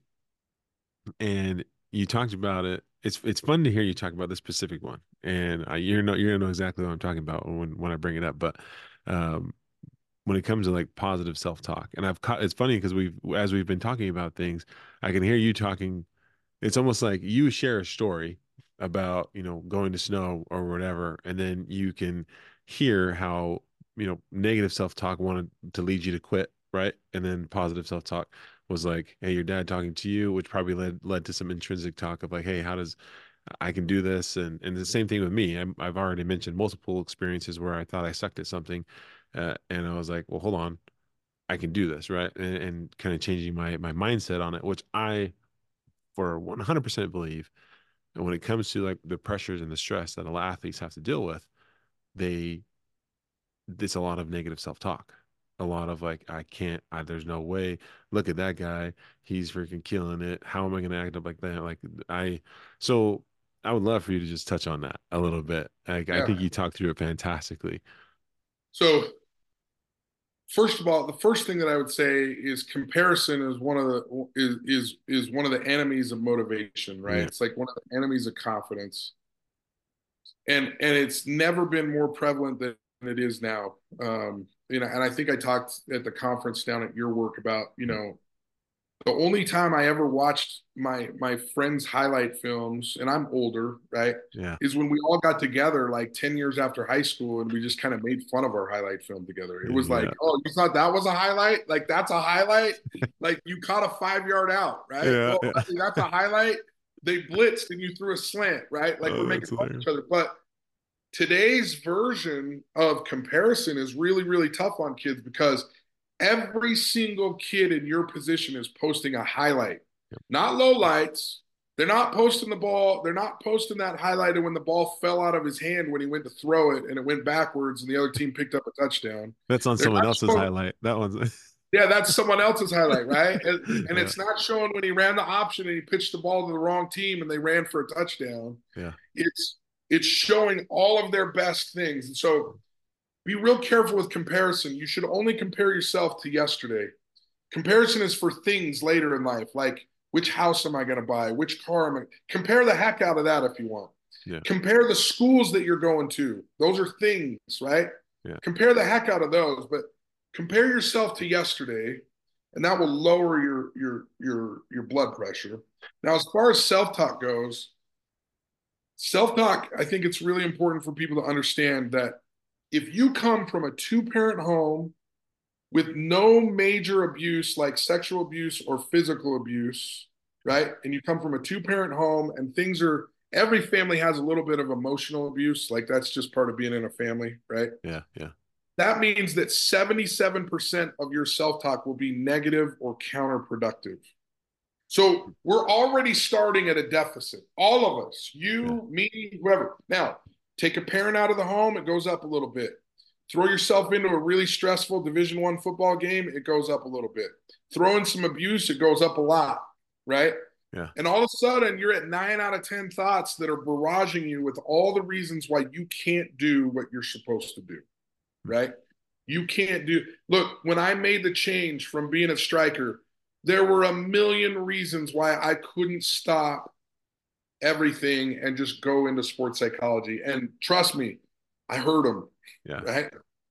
and you talked about it. It's fun to hear you talk about this specific one, and you're gonna know exactly what I'm talking about when I bring it up. But um, when it comes to like positive self-talk, and it's funny because we've been talking about things, I can hear you talking. It's almost like you share a story about, going to snow or whatever, and then you can hear how, negative self-talk wanted to lead you to quit, right? And then positive self-talk was like, hey, your dad talking to you, which probably led to some intrinsic talk of like, hey, how does I can do this? And the same thing with me. I've already mentioned multiple experiences where I thought I sucked at something, and I was like, well, hold on, I can do this, right? And kind of changing my mindset on it, which I for 100% believe. And when it comes to like the pressures and the stress that athletes have to deal with, they it's a lot of negative self-talk. A lot of like, there's no way. Look at that guy. He's freaking killing it. How am I going to act up like that? So I would love for you to just touch on that a little bit. Like, I Yeah. think you talked through it fantastically. So first of all, the first thing that I would say is comparison is one of the enemies of motivation, right? Yeah. It's like one of the enemies of confidence. And it's never been more prevalent than it is now. And I think I talked at the conference down at your work about, the only time I ever watched my friends' highlight films, and I'm older, right, Yeah. is when we all got together like 10 years after high school and we just kind of made fun of our highlight film together. It was like, Yeah. oh, you thought that was a highlight? Like that's a highlight? Like you caught a 5 yard out, right? Yeah. Well, Yeah. that's a highlight. They blitzed and you threw a slant, right? Like we're Oh, making that's fun of hilarious. each other. But today's version of comparison is really, really tough on kids because every single kid in your position is posting a highlight, not low lights. They're not posting the ball. They're not posting that highlight of when the ball fell out of his hand when he went to throw it and it went backwards and the other team picked up a touchdown. That's on They're someone not else's showing, highlight. That one's yeah, that's someone else's highlight, right? And yeah. it's not showing when he ran the option and he pitched the ball to the wrong team and they ran for a touchdown. Yeah. It's it's showing all of their best things. And so be real careful with comparison. You should only compare yourself to yesterday. Comparison is for things later in life, like which house am I going to buy? Which car am I? Compare the heck out of that if you want. Yeah. Compare the schools that you're going to. Those are things, right? Yeah. Compare the heck out of those, but compare yourself to yesterday and that will lower your blood pressure. Now, as far as self-talk goes, self-talk, I think it's really important for people to understand that if you come from a two-parent home with no major abuse like sexual abuse or physical abuse, right? And you come from a two-parent home and things are, every family has a little bit of emotional abuse, like that's just part of being in a family, right? Yeah. Yeah. That means that 77% of your self-talk will be negative or counterproductive. So we're already starting at a deficit. All of us, Yeah. you, me, whoever. Now, take a parent out of the home, it goes up a little bit. Throw yourself into a really stressful Division I football game, it goes up a little bit. Throw in some abuse, it goes up a lot, right? Yeah. And all of a sudden, you're at 9 out of 10 thoughts that are barraging you with all the reasons why you can't do what you're supposed to do, right? You can't do. Look, when I made the change from being a striker, there were a million reasons why I couldn't stop everything and just go into sports psychology. And trust me, I heard them, Yeah. right?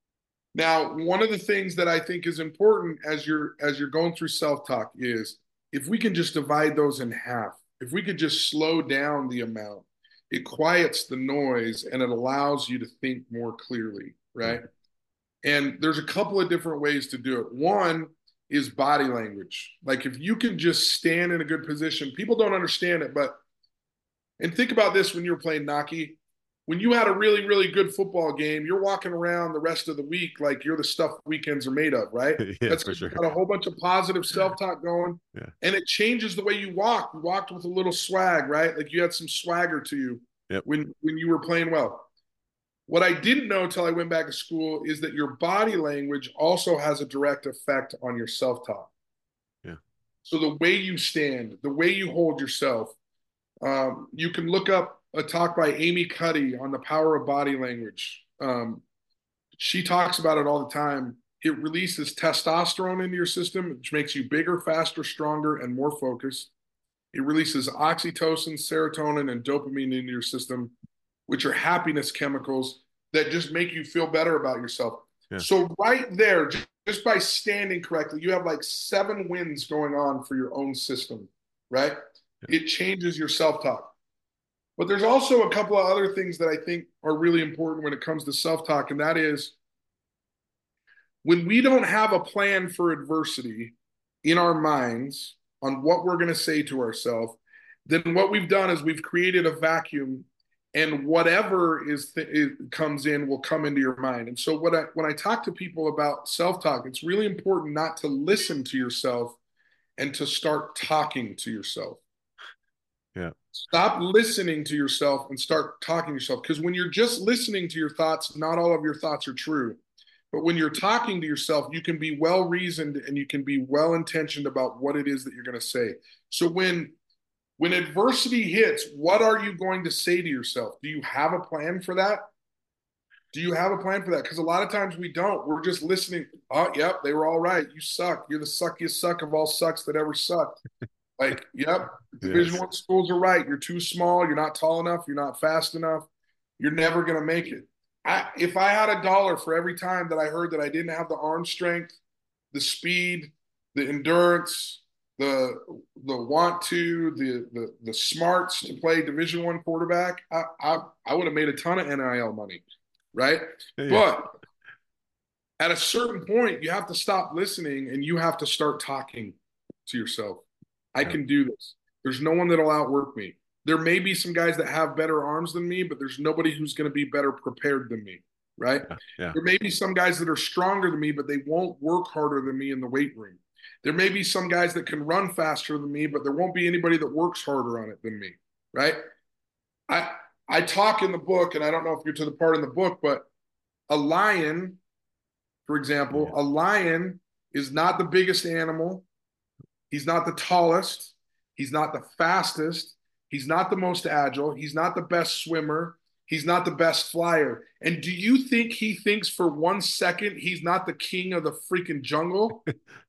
Now, one of the things that I think is important as you're going through self-talk is if we can just divide those in half, if we could just slow down the amount, it quiets the noise and it allows you to think more clearly, Yeah. right? And there's a couple of different ways to do it. One is body language. Like if you can just stand in a good position, people don't understand it, but and think about this when you were playing Naki. When you had a really, really good football game, you're walking around the rest of the week like you're the stuff weekends are made of, right? Yeah, That's for because you sure. got a whole bunch of positive self-talk going, Yeah. and it changes the way you walk. You walked with a little swag, right? Like you had some swagger to you Yep. when you were playing well. What I didn't know until I went back to school is that your body language also has a direct effect on your self-talk. Yeah. So the way you stand, the way you hold yourself, you can look up a talk by Amy Cuddy on the power of body language. She talks about it all the time. It releases testosterone into your system, which makes you bigger, faster, stronger, and more focused. It releases oxytocin, serotonin, and dopamine into your system, which are happiness chemicals that just make you feel better about yourself. Yeah. So right there, just by standing correctly, you have like 7 wins going on for your own system, right? Yeah. It changes your self-talk. But there's also a couple of other things that I think are really important when it comes to self-talk, and that is when we don't have a plan for adversity in our minds on what we're going to say to ourselves, then what we've done is we've created a vacuum, and whatever comes in will come into your mind. And so when I talk to people about self-talk, it's really important not to listen to yourself and to start talking to yourself. Yeah. Stop listening to yourself and start talking to yourself. Because when you're just listening to your thoughts, not all of your thoughts are true. But when you're talking to yourself, you can be well reasoned and you can be well intentioned about what it is that you're going to say. So when adversity hits, what are you going to say to yourself? Do you have a plan for that? Do you have a plan for that? Because a lot of times we don't. We're just listening. Oh, yep, they were all right. You suck. You're the suckiest suck of all sucks that ever sucked. Like, yep, Division Yes. I schools are right. You're too small. You're not tall enough. You're not fast enough. You're never going to make it. If I had $1 for every time that I heard that I didn't have the arm strength, the speed, the endurance, the want to, the smarts to play Division I quarterback, I would have made a ton of NIL money, right? Yeah. But at a certain point, you have to stop listening and you have to start talking to yourself. I Yeah. can do this. There's no one that'll outwork me. There may be some guys that have better arms than me, but there's nobody who's going to be better prepared than me, right? Yeah. Yeah. There may be some guys that are stronger than me, but they won't work harder than me in the weight room. There may be some guys that can run faster than me, but there won't be anybody that works harder on it than me, right? I talk in the book, and I don't know if you're to the part in the book, but a lion, for example, Yeah. a lion is not the biggest animal. He's not the tallest. He's not the fastest. He's not the most agile. He's not the best swimmer. He's not the best flyer. And do you think he thinks for 1 second he's not the king of the freaking jungle?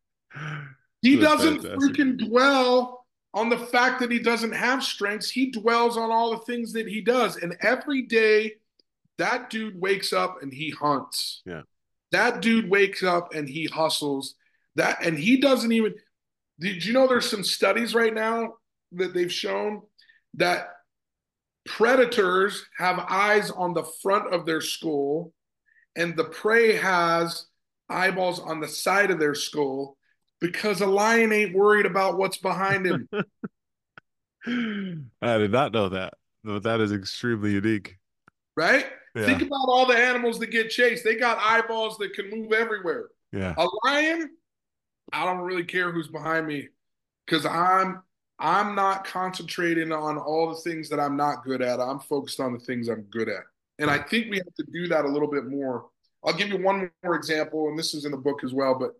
He That's doesn't fantastic. freaking dwell on the fact that he doesn't have strengths. He dwells on all the things that he does. And every day, that dude wakes up and he hunts. Yeah. That dude wakes up and he hustles. That, and he doesn't even, did you know there's some studies right now that they've shown that predators have eyes on the front of their skull and the prey has eyeballs on the side of their skull because a lion ain't worried about what's behind him, I did not know that. But that is extremely unique. right? Think Yeah. about all the animals that get chased. They got eyeballs that can move everywhere. Yeah. A lion, I don't really care who's behind me because I'm not concentrating on all the things that I'm not good at. I'm focused on the things I'm good at. And I Yeah. think we have to do that a little bit more. I'll give you one more example, and this is in the book as well, but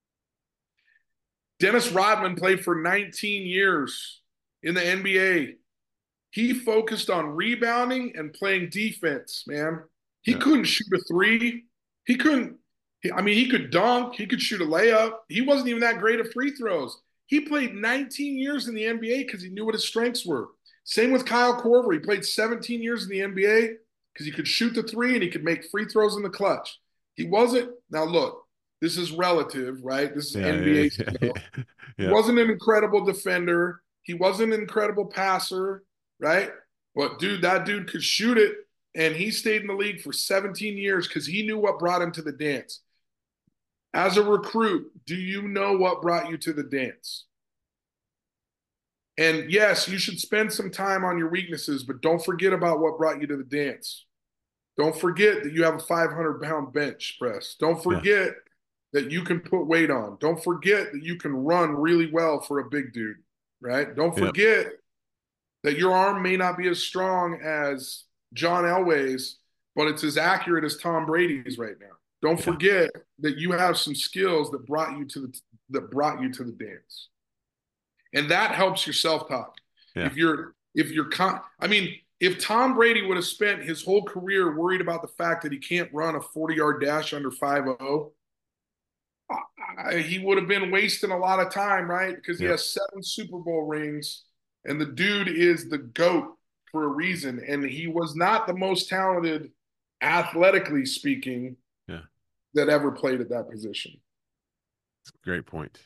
Dennis Rodman played for 19 years in the NBA. He focused on rebounding and playing defense, man. He Yeah. couldn't shoot a three. He couldn't, I mean, he could dunk, he could shoot a layup. He wasn't even that great at free throws. He played 19 years in the NBA because he knew what his strengths were. Same with Kyle Korver. He played 17 years in the NBA because he could shoot the three and he could make free throws in the clutch. He wasn't, now look, this is relative, right? This is Yeah. Yeah. NBA Yeah. scale. He Yeah. wasn't an incredible defender. He wasn't an incredible passer, right? But dude, that dude could shoot it, and he stayed in the league for 17 years because he knew what brought him to the dance. As a recruit, do you know what brought you to the dance? And yes, you should spend some time on your weaknesses, but don't forget about what brought you to the dance. Don't forget that you have a 500-pound bench press. Don't Yeah. forget that you can put weight on. Don't forget that you can run really well for a big dude, right? Don't Yep. forget that your arm may not be as strong as John Elway's, but it's as accurate as Tom Brady's right now. Don't Yeah. forget that you have some skills that brought you to the dance, and that helps your self talk. Yeah. I mean, if Tom Brady would have spent his whole career worried about the fact that he can't run a 40-yard dash under 5.0, he would have been wasting a lot of time, right? Because he Yep. has 7 Super Bowl rings, and the dude is the GOAT for a reason. And he was not the most talented, athletically speaking, Yeah. that ever played at that position. Great point.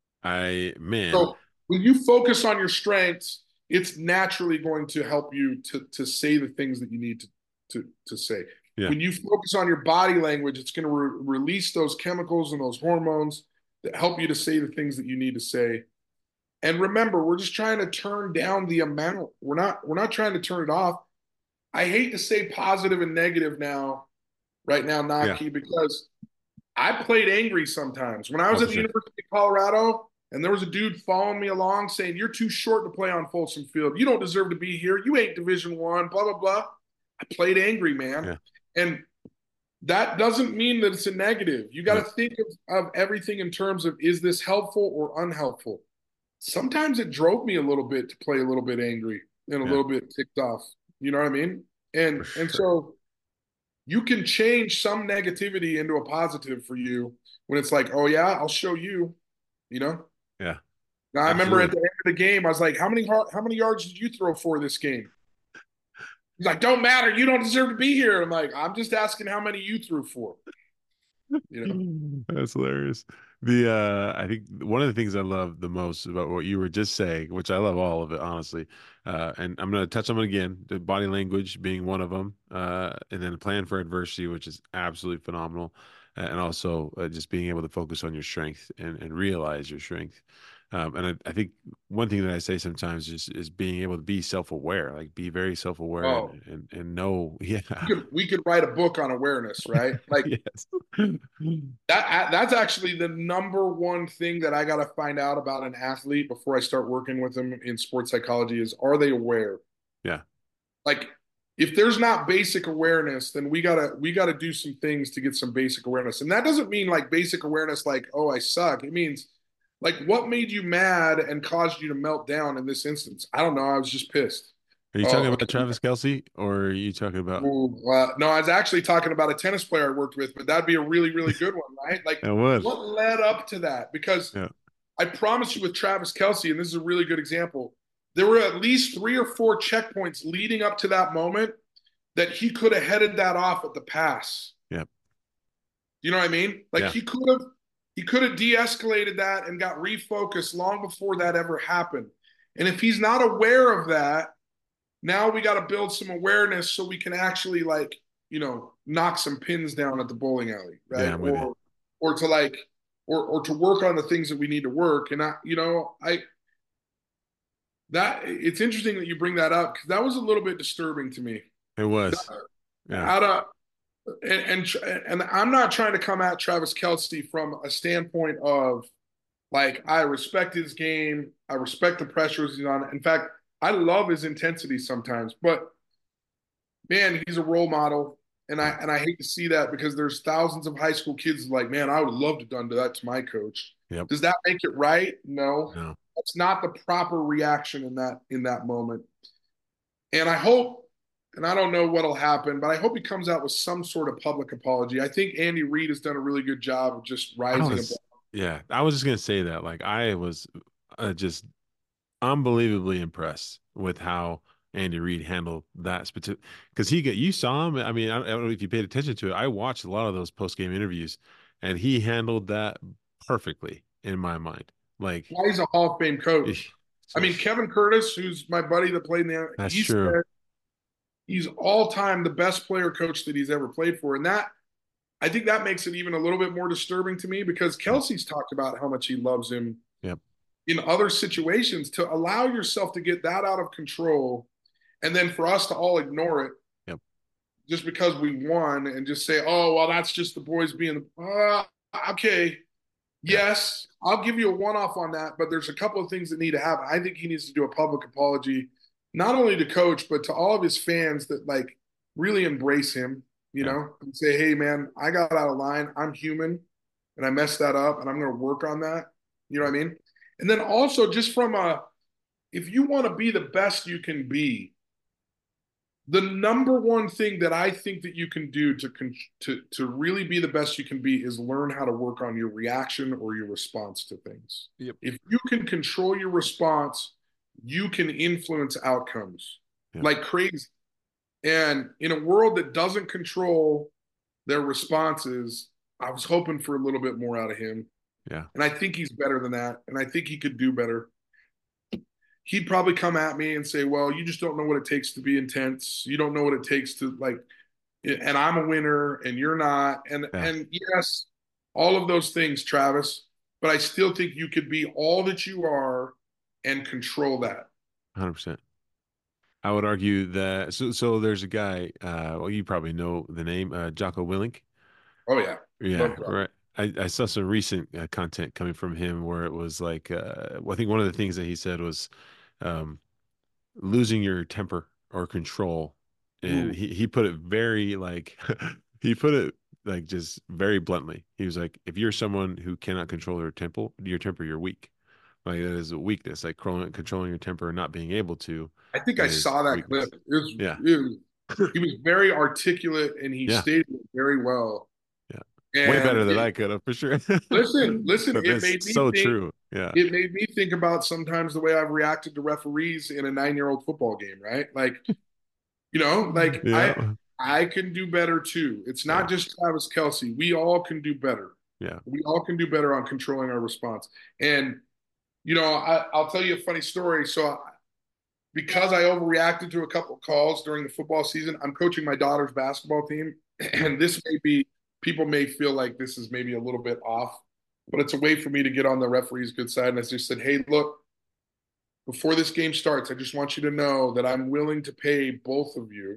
Man. So when you focus on your strengths, it's naturally going to help you to say the things that you need to say. Yeah. When you focus on your body language, it's going to release those chemicals and those hormones that help you to say the things that you need to say. And remember, we're just trying to turn down the amount. We're not trying to turn it off. I hate to say positive and negative right now, Yeah. Naki, because I played angry sometimes. When I was Oh, at for the sure. University of Colorado and there was a dude following me along saying, "You're too short to play on Folsom Field. You don't deserve to be here. You ain't Division I, blah, blah, blah." I played angry, man. Yeah. And that doesn't mean that it's a negative. You got Yeah. to think of everything in terms of, is this helpful or unhelpful? Sometimes it drove me a little bit to play a little bit angry and a Yeah. little bit ticked off. You know what I mean? For And sure. so you can change some negativity into a positive for you when it's like, "Oh yeah, I'll show you," you know? Yeah. Now, I remember at Absolutely. the end of the game, I was like, how many yards did you throw for this game?" He's like, "Don't matter. You don't deserve to be here." I'm like, "I'm just asking how many you threw for," you know? That's hilarious. I think one of the things I love the most about what you were just saying, which I love all of it, honestly, and I'm going to touch on it again, the body language being one of them, and then plan for adversity, which is absolutely phenomenal, and also just being able to focus on your strength and realize your strength. And I think one thing that I say sometimes is being able to be self-aware, like be very self-aware Oh, and know, yeah, we could write a book on awareness, right? Like yes, that's actually the number one thing that I got to find out about an athlete before I start working with them in sports psychology is, are they aware? yeah, Like if there's not basic awareness, then we gotta do some things to get some basic awareness. And that doesn't mean like basic awareness like, "Oh, I suck." It means like, what made you mad and caused you to melt down in this instance? I don't know. I was just pissed. Are you talking Oh, about okay. Travis Kelce or are you talking about? Ooh, no, I was actually talking about a tennis player I worked with, but that'd be a really, really good one, right? Like, It would. what led up to that? Because Yeah. I promise you, with Travis Kelce, and this is a really good example, there were at least 3 or 4 checkpoints leading up to that moment that he could have headed that off at the pass. Yeah. You know what I mean? Like Yeah. he could have. He could have de-escalated that and got refocused long before that ever happened. And if he's not aware of that, now we got to build some awareness so we can actually like, knock some pins down at the bowling alley, Yeah, right? I'm with you. Or to like, or to work on the things that we need to work. And that it's interesting that you bring that up because that was a little bit disturbing to me. It was. Yeah. Out of and I'm not trying to come at Travis Kelce from a standpoint of like I respect his game, I respect the pressures he's on. In fact, I love his intensity sometimes, but man, he's a role model, and Yeah. I hate to see that because there's thousands of high school kids like, man, I would love to have done that to my coach. Yep. Does that make it right? No, No. that's not the proper reaction in that moment. And I hope, and I don't know what'll happen, but I hope he comes out with some sort of public apology. I think Andy Reid has done a really good job of just I rising above. was, yeah, I was just gonna say that. Like, I was just unbelievably impressed with how Andy Reid handled that specific because you saw him. I mean, I don't know if you paid attention to it. I watched a lot of those post game interviews, and he handled that perfectly in my mind. Like, Why he's a Hall of Fame coach. I mean, just Kevin Curtis, who's my buddy that played in the, that's he true. said he's all time the best player coach that he's ever played for. And that, I think that makes it even a little bit more disturbing to me because Yep. Kelsey's talked about how much he loves him Yep. in other situations. To allow yourself to get that out of control and then for us to all ignore it Yep. just because we won and just say, oh, well, that's just the boys being, okay. Yeah. Yes, I'll give you a one-off on that, but there's a couple of things that need to happen. I think he needs to do a public apology, not only to coach, but to all of his fans that like really embrace him, Yeah. and say, hey man, I got out of line. I'm human and I messed that up and I'm gonna work on that. You know what I mean? And then also just if you want to be the best you can be, the number one thing that I think that you can do to really be the best you can be is learn how to work on your reaction or your response to things. Yep. If you can control your response, you can influence outcomes Yep. like crazy. And in a world that doesn't control their responses, I was hoping for a little bit more out of him. Yeah. And I think he's better than that. And I think he could do better. He'd probably come at me and say, well, you just don't know what it takes to be intense. You don't know what it takes to like, and I'm a winner and you're not. Yeah. And yes, all of those things, Travis, but I still think you could be all that you are and control that. 100%. I would argue that so there's a guy, well, you probably know the name, Jocko Willink. Oh yeah. Yeah, Love that. right. I saw some recent content coming from him where it was like, well, I think one of the things that he said was um, losing your temper or control, and Ooh, he put it very like he put it like just very bluntly. He was like, if you're someone who cannot control your temper, you're weak. Like that is a weakness. Like controlling your temper and not being able to I think I is saw that clip. weakness. Yeah, He was very articulate and he yeah, stated it very well. yeah. Way And better than I could have for sure. listen, But that's so true. Yeah. it made me think about sometimes the way I've reacted to referees in a 9-year-old football game, right? Like, like Yeah. I can do better too. It's Yeah. not just Travis Kelce. We all can do better. Yeah. We all can do better on controlling our response. And I'll tell you a funny story. So because I overreacted to a couple of calls during the football season, I'm coaching my daughter's basketball team, Yeah. and this may be people may feel like this is maybe a little bit off, but it's a way for me to get on the referee's good side. And I just said, hey, look, before this game starts, I just want you to know that I'm willing to pay both of you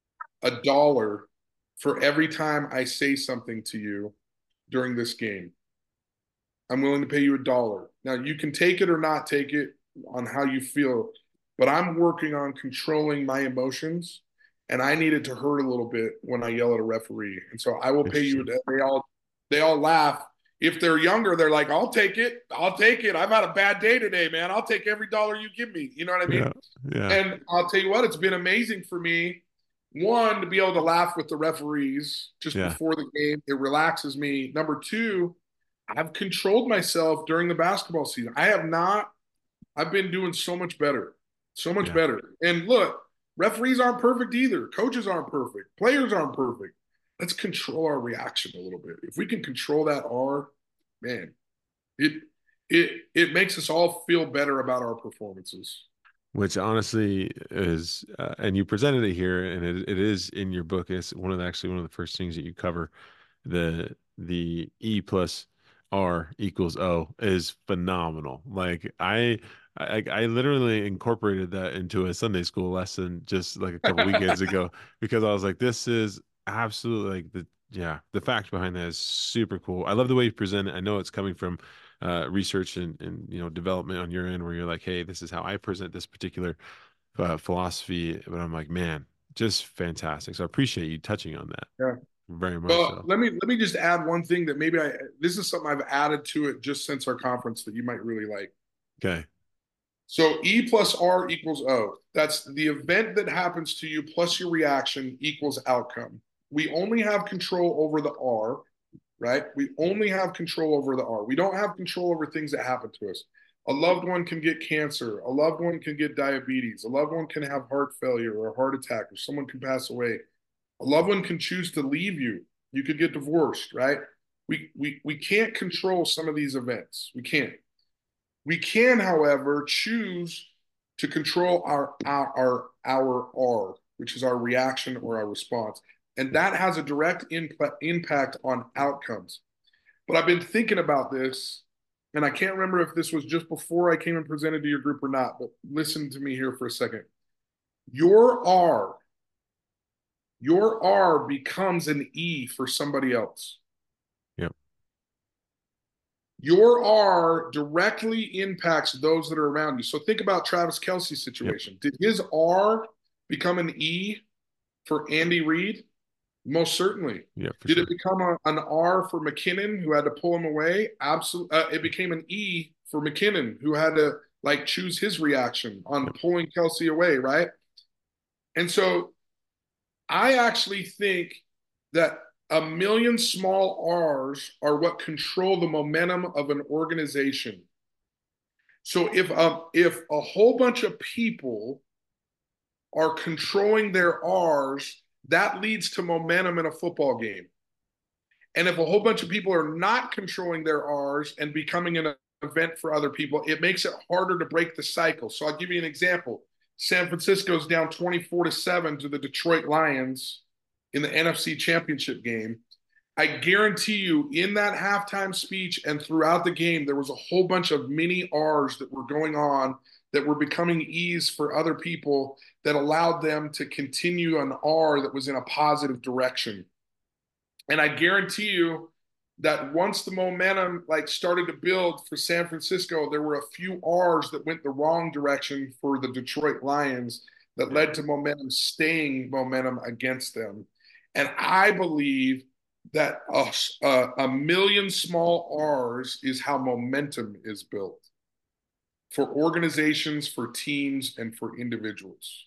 $1 for every time I say something to you during this game. I'm willing to pay you $1. Now you can take it or not take it on how you feel, but I'm working on controlling my emotions, and I need it to hurt a little bit when I yell at a referee. And so I will pay you. Interesting. They all laugh. If they're younger, they're like, "I'll take it. I'll take it. I've had a bad day today, man. I'll take every dollar you give me." You know what I mean? Yeah. Yeah. And I'll tell you what, it's been amazing for me. One, to be able to laugh with the referees just Yeah. before the game, it relaxes me. Number two, I've controlled myself during the basketball season. I've been doing so much better, so much Yeah. better. And look, referees aren't perfect either. Coaches aren't perfect. Players aren't perfect. Let's control our reaction a little bit. If we can control that R, man, it it makes us all feel better about our performances. Which honestly is, and you presented it here, and it is in your book. It's actually one of the first things that you cover. The E plus R equals O is phenomenal. Like I literally incorporated that into a Sunday school lesson just like a couple weekends ago because I was like, this is absolutely like the fact behind that is super cool. I love the way you present it. I know it's coming from research and development on your end where you're like, hey, this is how I present this particular philosophy. But I'm like, man, just fantastic. So I appreciate you touching on that Yeah. very much Well, so. let me just add one thing that maybe this is something I've added to it just since our conference that you might really like. Okay. So E plus R equals O. That's the event that happens to you plus your reaction equals outcome. We only have control over the R, right? We only have control over the R. We don't have control over things that happen to us. A loved one can get cancer. A loved one can get diabetes. A loved one can have heart failure or a heart attack, or someone can pass away. A loved one can choose to leave you. You could get divorced, right? We can't control some of these events. We can't. We can, however, choose to control our R, which is our reaction or our response, and that has a direct impact on outcomes. But I've been thinking about this, and I can't remember if this was just before I came and presented to your group or not. But listen to me here for a second. Your R, your R becomes an E for somebody else. Yep. Your R directly impacts those that are around you. So think about Travis Kelce's Yep. situation. Did his R become an E for Andy Reid? Most certainly. Yep. For Did it sure. become an R for McKinnon, who had to pull him away? Absolutely. It became an E for McKinnon, who had to like choose his reaction on Yep. pulling Kelce away, right? And so I actually think that a million small R's are what control the momentum of an organization. So if a whole bunch of people are controlling their R's, that leads to momentum in a football game. And if a whole bunch of people are not controlling their R's and becoming an event for other people, it makes it harder to break the cycle. So I'll give you an example. San Francisco's down 24-7 to the Detroit Lions in the NFC Championship game. I guarantee you, in that halftime speech and throughout the game, there was a whole bunch of mini R's that were going on that were becoming E's for other people that allowed them to continue an R that was in a positive direction. And I guarantee you that once the momentum like started to build for San Francisco, there were a few R's that went the wrong direction for the Detroit Lions that Yep. led to momentum staying momentum against them. And I believe that a million small R's is how momentum is built for organizations, for teams, and for individuals.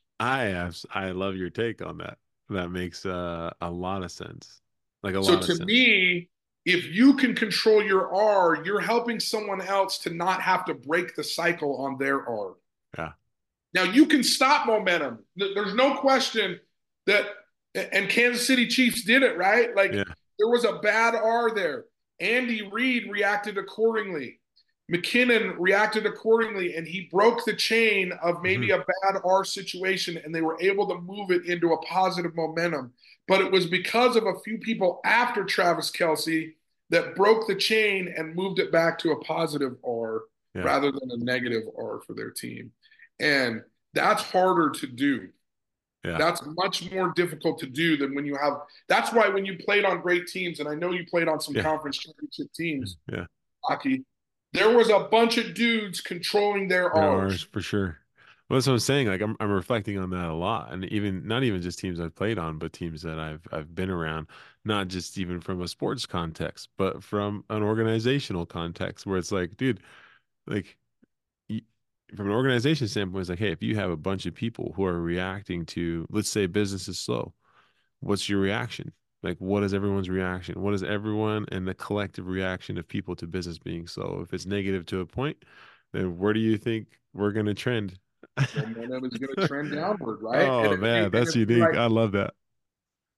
I love your take on that. That makes a lot of sense. Like a So lot of to sense. me, if you can control your R, you're helping someone else to not have to break the cycle on their R. Yeah. Now you can stop momentum. There's no question that, and Kansas City Chiefs did it, right? Like Yeah. there was a bad R there. Andy Reid reacted accordingly. McKinnon reacted accordingly, and he broke the chain of maybe Hmm. a bad R situation, and they were able to move it into a positive momentum. But it was because of a few people after Travis Kelce that broke the chain and moved it back to a positive R Yeah. rather than a negative R for their team. And that's harder to do. Yeah. That's much more difficult to do than when you have. That's why when you played on great teams, and I know you played on some Yeah. conference championship teams, Yeah. hockey, there was a bunch of dudes controlling their There are R's. for sure. Well, that's what I'm saying. Like I'm reflecting on that a lot, and even not even just teams I've played on, but teams that I've been around. Not just even from a sports context, but from an organizational context, where it's like, dude, like y- from an organization standpoint, it's like, hey, if you have a bunch of people who are reacting to, let's say, business is slow, what's your reaction? Like, what is everyone's reaction? What is everyone and the collective reaction of people to business being slow? If it's negative to a point, then where do you think we're going to trend? Momentum is going to trend downward, right? Oh man, And that's if you're unique. like, I love that.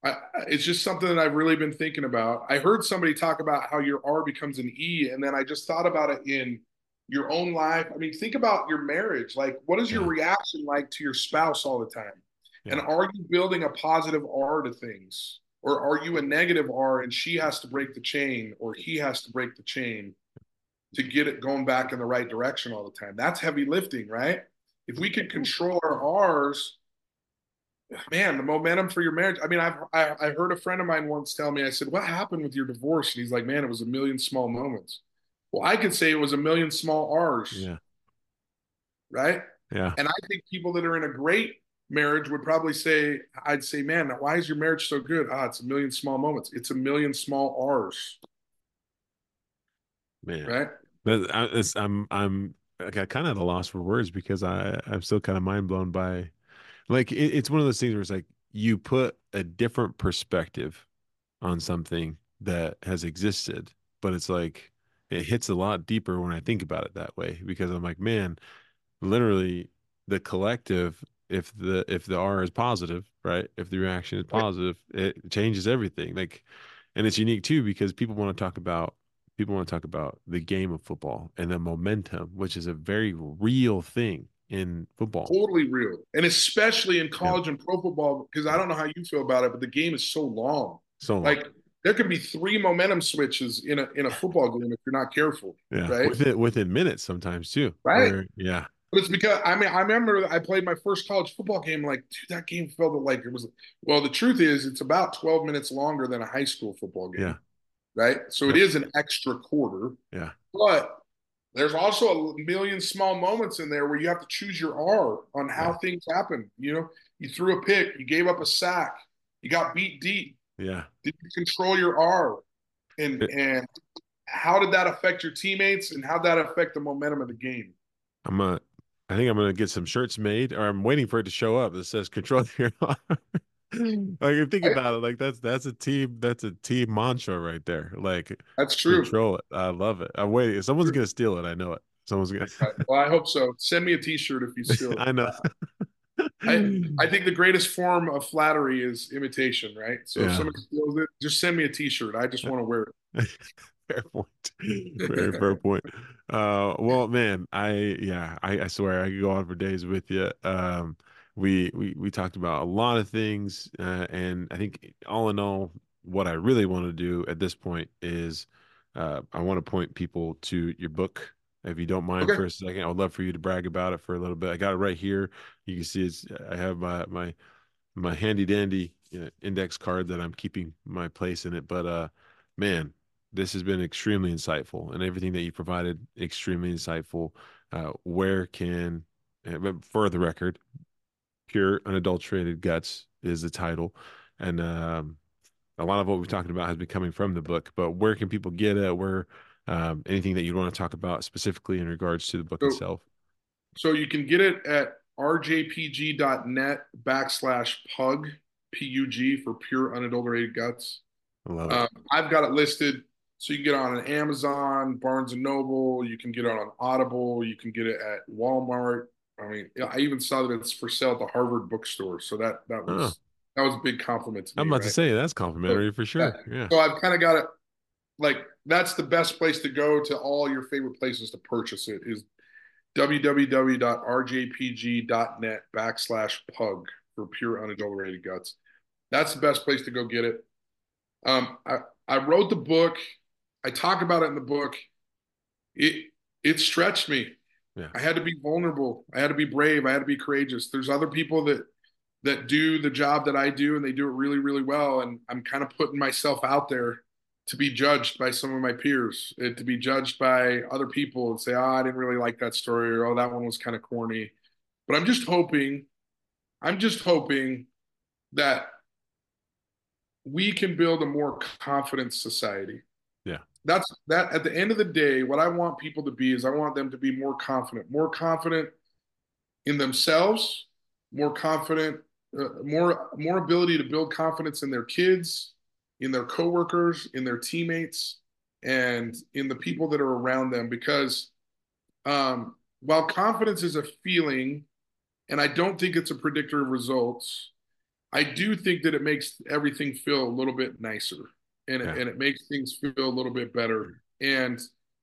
It's just something that I've really been thinking about. I heard somebody talk about how your R becomes an E, and then I just thought about it in your own life. I mean, think about your marriage. Like, what is your Yeah. reaction like to your spouse all the time? And Yeah. are you building a positive R to things? Or are you a negative R and she has to break the chain or he has to break the chain to get it going back in the right direction all the time? That's heavy lifting, right? If we can control our R's, man, the momentum for your marriage. I mean, I heard a friend of mine once tell me, I said, "What happened with your divorce?" And he's like, "Man, it was a million small moments." Well, I could say it was a million small R's, Yeah. right? Yeah. And I think people that are in a great marriage would probably say, I'd say, "Man, why is your marriage so good?" Ah, it's a million small moments. It's a million small R's, Man. right? I'm I got kind of at a loss for words because I'm still kind of mind blown by like it's one of those things where it's like you put a different perspective on something that has existed, but it's like it hits a lot deeper when I think about it that way because I'm like, man, literally the collective, if the R is positive, right? If the reaction is positive, it changes everything. Like, and it's unique too because people want to talk about the game of football and the momentum, which is a very real thing in football. Totally real. And especially in Yeah. college and pro football, because I Yeah. don't know how you feel about it, but the game is so long. So long. Like there could be three momentum switches in a football game if you're not careful, Yeah. right? Within minutes sometimes too. Right. Where yeah. But it's because I mean I remember I played my first college football game. Like, dude, that game felt like it was. Well, the truth is, it's about 12 minutes longer than a high school football Yeah. game, right? So it Yep. is an extra quarter, Yeah. but there's also a million small moments in there where you have to choose your R on how Yeah. things happen. You know, you threw a pick, you gave up a sack, you got beat deep. Yeah. Did you control your R? And how did that affect your teammates? And how did that affect the momentum of the game? I'm a I think I'm gonna get some shirts made, or I'm waiting for it to show up that says "Control Your Heart." Like, if you think Right? about it, like that's a team mantra right there. Like, That's true. control it. I love it. I'm waiting. Someone's gonna steal it. I know it. Someone's gonna. Well, I hope so. Send me a T-shirt if you steal it. I know. I think the greatest form of flattery is imitation, right? So if Yeah. somebody steals it, just send me a T-shirt. I just want to wear Fair point. Very fair point. Well, man, I swear I could go on for days with you. We talked about a lot of things, and I think all in all, what I really want to do at this point is, I want to point people to your book. If you don't it. mind for Okay. a second, I would love for you to brag about it for a little bit. I got it right here. You can see I have my handy dandy index card that I'm keeping my place in it. But man, this has been extremely insightful, and everything that you provided extremely insightful. Where can, but for the record, pure unadulterated guts is the title, and a lot of what we've talked about has been coming from the book. But where can people get it? Where anything that you'd want to talk about specifically in regards to the book So itself? so you can get it at rjpg.net/pug, PUG for pure unadulterated guts. I love it. I've got it listed. So you can get it on Amazon, Barnes and Noble. You can get it on Audible. You can get it at Walmart. I mean, I even saw that it's for sale at the Harvard bookstore. So Oh, that was a big compliment to I'm me, about to right? say that's So, complimentary for yeah. sure. Yeah, So I've kind of got it like that's the best place to go to all your favorite places to purchase it is www.rjpg.net/pug for pure unadulterated guts. That's the best place to go get it. Um, I, I wrote the book. I talk about it in the book. It it stretched me. yeah. I had to be vulnerable. I had to be brave. I had to be courageous. There's other people that do the job that I do, and they do it really, really well. And I'm kind of putting myself out there to be judged by some of my peers, to be judged by other people and say, "Oh, I didn't really like that story," or "Oh, that one was kind of corny." But I'm just hoping that we can build a more confident society. Yeah. That's that at the end of the day, what I want people to be is I want them to be more confident in themselves, more confident, more ability to build confidence in their kids, in their coworkers, in their teammates, and in the people that are around them. Because while confidence is a feeling, and I don't think it's a predictor of results, I do think that it makes everything feel a little bit nicer, and Yeah. it makes things feel a little bit better. And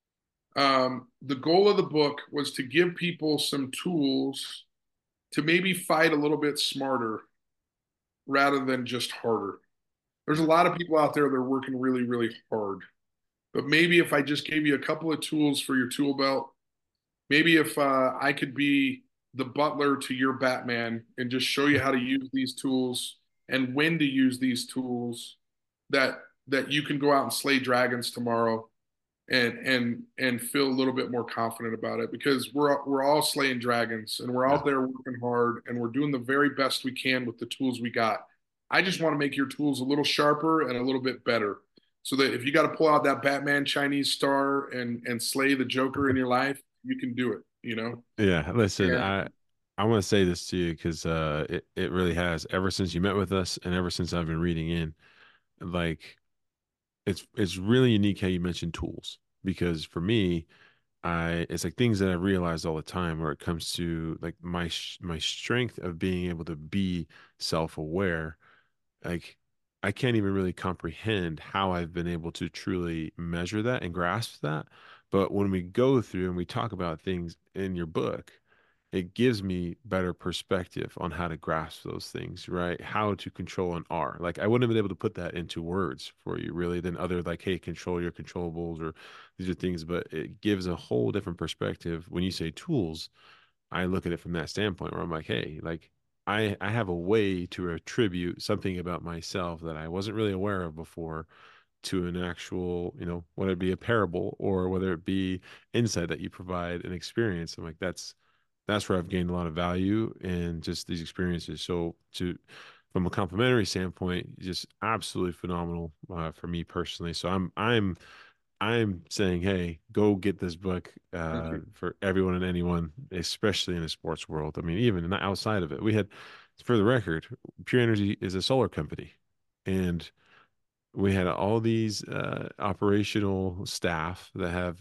the goal of the book was to give people some tools to maybe fight a little bit smarter rather than just harder. There's a lot of people out there that are working really, really hard. But maybe if I just gave you a couple of tools for your tool belt, maybe if I could be the butler to your Batman and just show you how to use these tools and when to use these tools, that you can go out and slay dragons tomorrow and feel a little bit more confident about it, because we're all slaying dragons and we're Yeah. out there working hard and we're doing the very best we can with the tools we got. I just want to make your tools a little sharper and a little bit better, so that if you got to pull out that Batman Chinese star and slay the Joker in your life, you can do it, you know? Yeah, listen, And I want to say this to you because it really has ever since you met with us and ever since I've been reading in, like it's really unique how you mentioned tools because for me, I it's like things that I realize all the time where it comes to like my strength of being able to be self-aware. Like I can't even really comprehend how I've been able to truly measure that and grasp that. But when we go through and we talk about things in your book, it gives me better perspective on how to grasp those things, right? How to control an R. Like I wouldn't have been able to put that into words for you really than other like, hey, control your controllables or these are things, but it gives a whole different perspective. When you say tools, I look at it from that standpoint where I'm like, hey, like I have a way to attribute something about myself that I wasn't really aware of before to an actual, whether it be a parable or whether it be insight that you provide an experience. I'm like, that's where I've gained a lot of value in just these experiences. So from a complimentary standpoint, just absolutely phenomenal for me personally. So I'm saying, hey, go get this book thank you. for everyone and anyone, especially in the sports world. I mean, even outside of it, we had, for the record, Pure Energy is a solar company, and we had all these operational staff that have,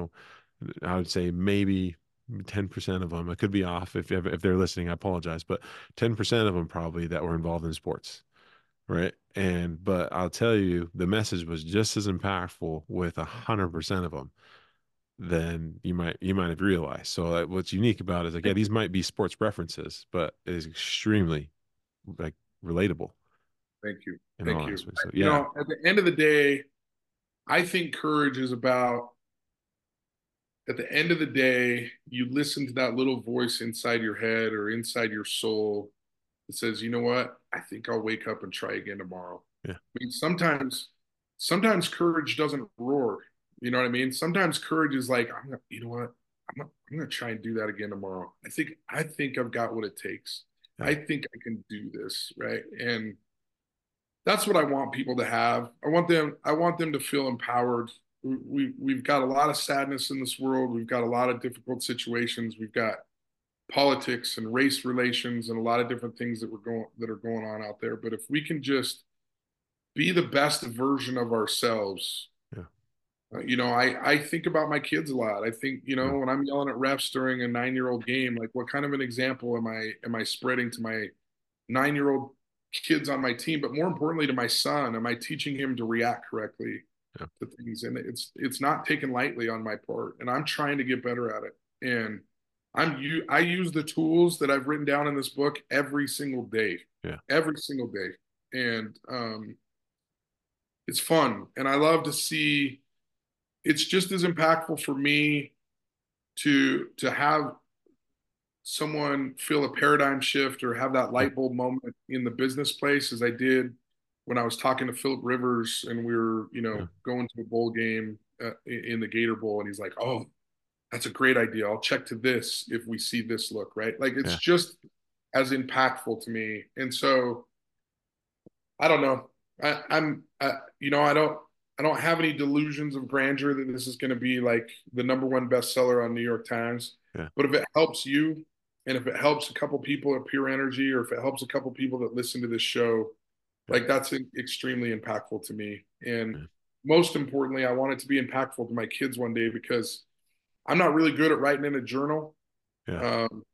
I would say maybe 10% of them. I could be off if they're listening. I apologize, but 10% of them probably that were involved in sports, right? But I'll tell you, the message was just as impactful with 100% of them than you might have realized. So what's unique about it is like, yeah, Thank these you. might be sports references, but it is extremely like relatable Thank you. in all Thank you. aspects. So yeah, At the end of the day, I think courage is about, at the end of the day, you listen to that little voice inside your head or inside your soul that says, you know what? I think I'll wake up and try again tomorrow. yeah, I mean, sometimes courage doesn't roar. You know what I mean? Sometimes courage is like, you know what? I'm gonna try and do that again tomorrow. I think I've got what it takes. yeah, I think I can do this, right? And that's what I want people to have. I want them to feel empowered. We've got a lot of sadness in this world. We've got a lot of difficult situations. We've got politics and race relations and a lot of different things that are going on out there. But if we can just be the best version of ourselves, yeah, I think about my kids a lot. I think, yeah, when I'm yelling at refs during a 9-year-old game, like what kind of an example am I spreading to my 9-year-old kids on my team, but more importantly to my son? Am I teaching him to react correctly yeah, to things? And it's not taken lightly on my part, and I'm trying to get better at it. And I use the tools that I've written down in this book yeah, every single day, and it's fun, and I love to see. It's just as impactful for me to have someone feel a paradigm shift or have that yeah, light bulb moment in the business place as I did when I was talking to Philip Rivers and we were, yeah, going to a bowl game in the Gator Bowl, and he's like, "Oh, that's a great idea. I'll check to this if we see this look," right? Like it's yeah, just as impactful to me. And so I don't know. I don't have any delusions of grandeur that this is going to be like the number one bestseller on New York Times. yeah, But if it helps you, and if it helps a couple people at Pure Energy, or if it helps a couple people that listen to this show, yeah, like that's extremely impactful to me. And yeah, most importantly, I want it to be impactful to my kids one day, because I'm not really good at writing in a journal. yeah, Um,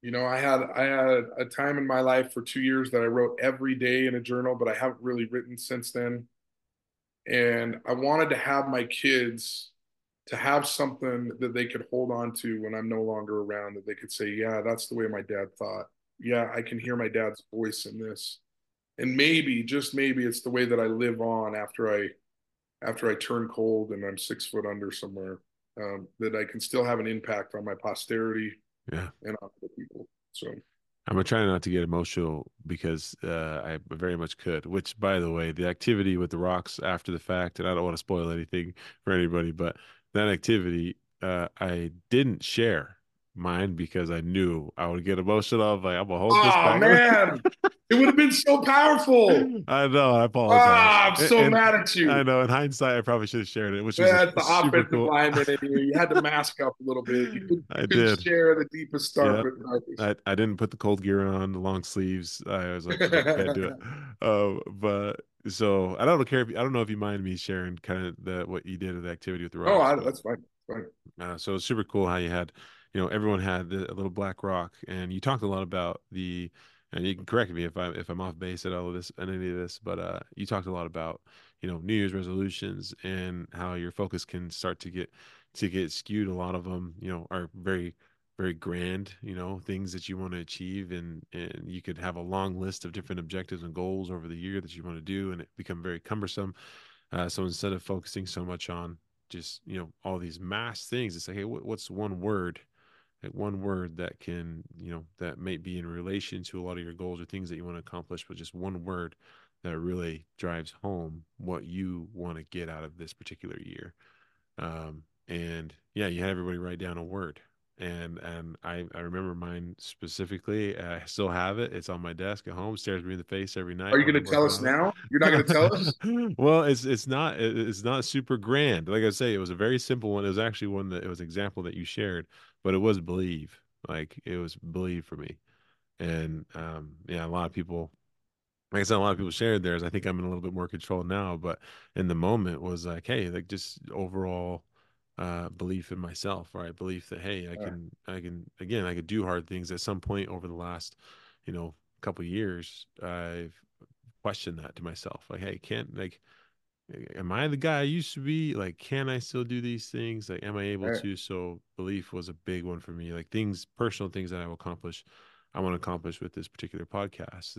I had a time in my life for 2 years that I wrote every day in a journal, but I haven't really written since then. And I wanted to have my kids to have something that they could hold on to when I'm no longer around, that they could say, yeah, that's the way my dad thought. Yeah, I can hear my dad's voice in this. And maybe, just maybe, it's the way that I live on after I turn cold and I'm 6 foot under somewhere, that I can still have an impact on my posterity Yeah. and on other people. So, I'm gonna try not to get emotional because I very much could. Which, by the way, the activity with the rocks after the fact, and I don't want to spoil anything for anybody, but that activity, I didn't share mine because I knew I would get emotional. I was like, I'm gonna hold this oh back. man, it would have been so powerful. I know. I apologize. Ah, I'm so And mad at I you. know. In hindsight, I probably should have shared it, which was That's a the super offensive cool. lineman in you. You had to mask up a little bit. You I couldn't did. share the deepest, Yep. darkest. I didn't put the cold gear on, the long sleeves. I was like, nope, can't do it. But so I don't know if you mind me sharing kind of the what you did of the activity with the Oh, rocks, but that's fine. Fine. so it's super cool how you had, everyone had a little black rock, and you talked a lot about and you can correct me if I'm off base at all of this and any of this, but you talked a lot about, New Year's resolutions and how your focus can start to get skewed. A lot of them, are very very grand, things that you want to achieve, and you could have a long list of different objectives and goals over the year that you want to do, and it become very cumbersome. So instead of focusing so much on just all these mass things, it's like, hey, what's one word, like one word that can that may be in relation to a lot of your goals or things that you want to accomplish, but just one word that really drives home what you want to get out of this particular year. And yeah, you had everybody write down a word. And I remember mine specifically. I still have it. It's on my desk at home, stares me in the face every Are night you when going I'm to tell working us on now? You're not going to tell us? it. Well, it's not super grand. Like I say, it was a very simple one. It was actually one that it was an example that you shared, but it was believe. Like it was believe for me. And yeah, a lot of people, like I said, a lot of people shared theirs. I think I'm in a little bit more control now, but in the moment was like, hey, like just overall belief in myself, right? Belief that, hey, again, I could do hard things. At some point over the last, couple years, I've questioned that to myself. Like, hey, can't like, am I the guy I used to be? Like, can I still do these things? Like, am I able Right. to? So belief was a big one for me. Like things, personal things that I want to accomplish with this particular podcast,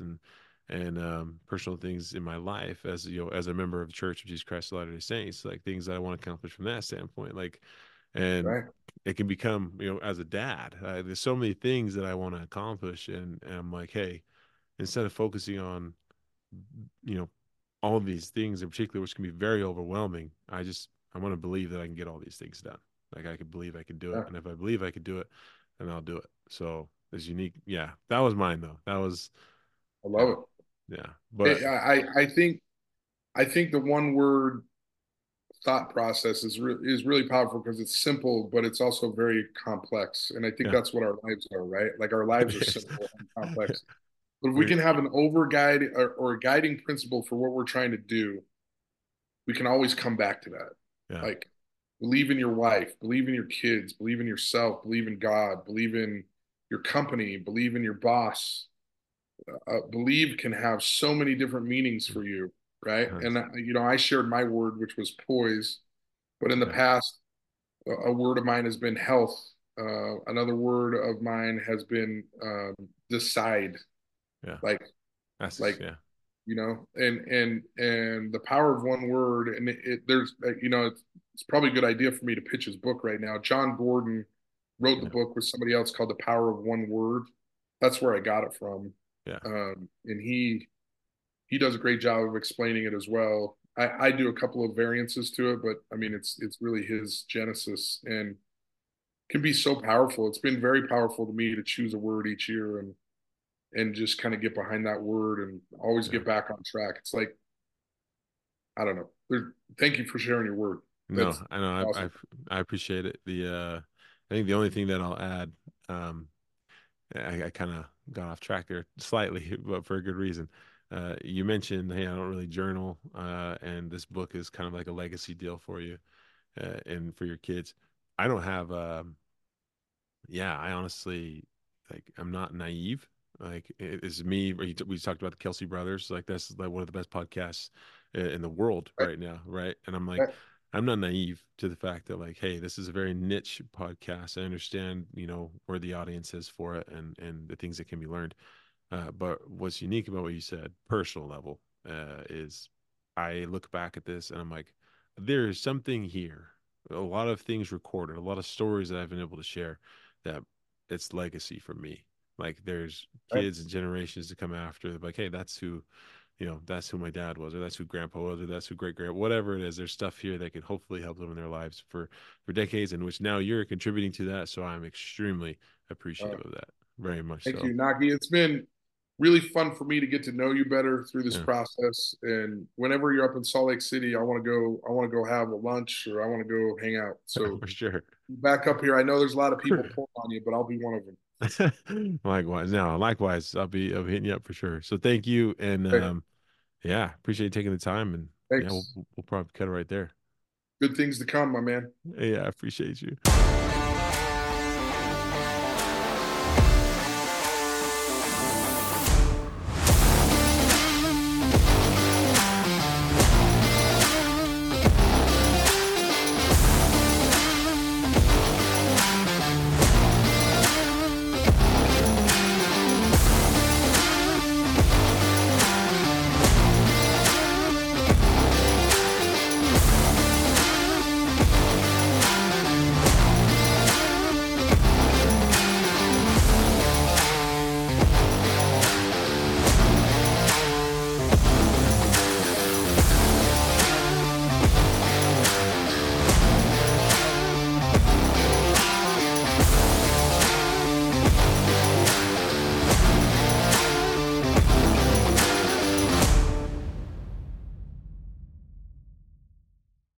and personal things in my life as as a member of the Church of Jesus Christ of Latter-day Saints, like things that I want to accomplish from that standpoint. Like, and Right. it can become, as a dad, there's so many things that I want to accomplish, and I'm like, hey, instead of focusing on, you know, all of these things in particular, which can be very overwhelming, I want to believe that I can get all these things done. Like I could believe I could do it, Yeah. and if I believe I could do it, then I'll do it. So it's unique. Yeah, that was mine though. That was I yeah, love yeah. it. But I think the one word thought process is really powerful because it's simple, but it's also very complex. And I think yeah, that's what our lives are, right? Like our it lives are is. simple and complex. But if we we can have an over guide, or a guiding principle for what we're trying to do, we can always come back to that. yeah, Like, believe in your wife, believe in your kids, believe in yourself, believe in God, believe in your company, believe in your boss. Believe can have so many different meanings for you, right? And I shared my word, which was poise, but in the yeah, past, a word of mine has been health. Another word of mine has been decide. yeah. Like, That's like yeah, and the power of one word. And there's it's probably a good idea for me to pitch his book right now. John Gordon wrote the yeah, book with somebody else called The Power of One Word. That's where I got it from. yeah, And he does a great job of explaining it as well. I do a couple of variances to it, but I mean it's really his genesis, and can be so powerful. It's been very powerful to me to choose a word each year, and just kind of get behind that word and always yeah. get back on track. It's like, I don't know. Thank you for sharing your word. No, That's I know. awesome. I appreciate it. I think the only thing that I'll add, I kind of got off track there slightly, but for a good reason. You mentioned, hey, I don't really journal, and this book is kind of like a legacy deal for you, and for your kids. I don't have, yeah, I honestly, like I'm not naive. Like it is me. We talked about the Kelsey brothers. Like that's like one of the best podcasts in the world Right, right now, right? And I'm like, right. I'm not naive to the fact that like, hey, this is a very niche podcast. I understand, where the audience is for it and the things that can be learned. But what's unique about what you said, personal level, is I look back at this and I'm like, there is something here. A lot of things recorded, a lot of stories that I've been able to share that it's legacy for me. Like there's Right. kids and generations to come after. Like, hey, that's who my dad was, or that's who grandpa was, or that's who great grand, whatever it is. There's stuff here that could hopefully help them in their lives for decades, in which now you're contributing to that. So I'm extremely Uh, appreciative of that. Very much Thank so. you, Naki. It's been really fun for me to get to know you better through this Yeah, process. And whenever you're up in Salt Lake City, I want to go. I want to go have a lunch, or I want to go hang out. So for sure. back up here. I know there's a lot of people pulling on you, but I'll be one of them. Likewise. No, likewise. I'll be hitting you up for sure. So thank you. And Okay, yeah, appreciate you taking the time. And yeah, we'll thanks. we'll probably cut it right there. Good things to come, my man. Yeah, I appreciate you.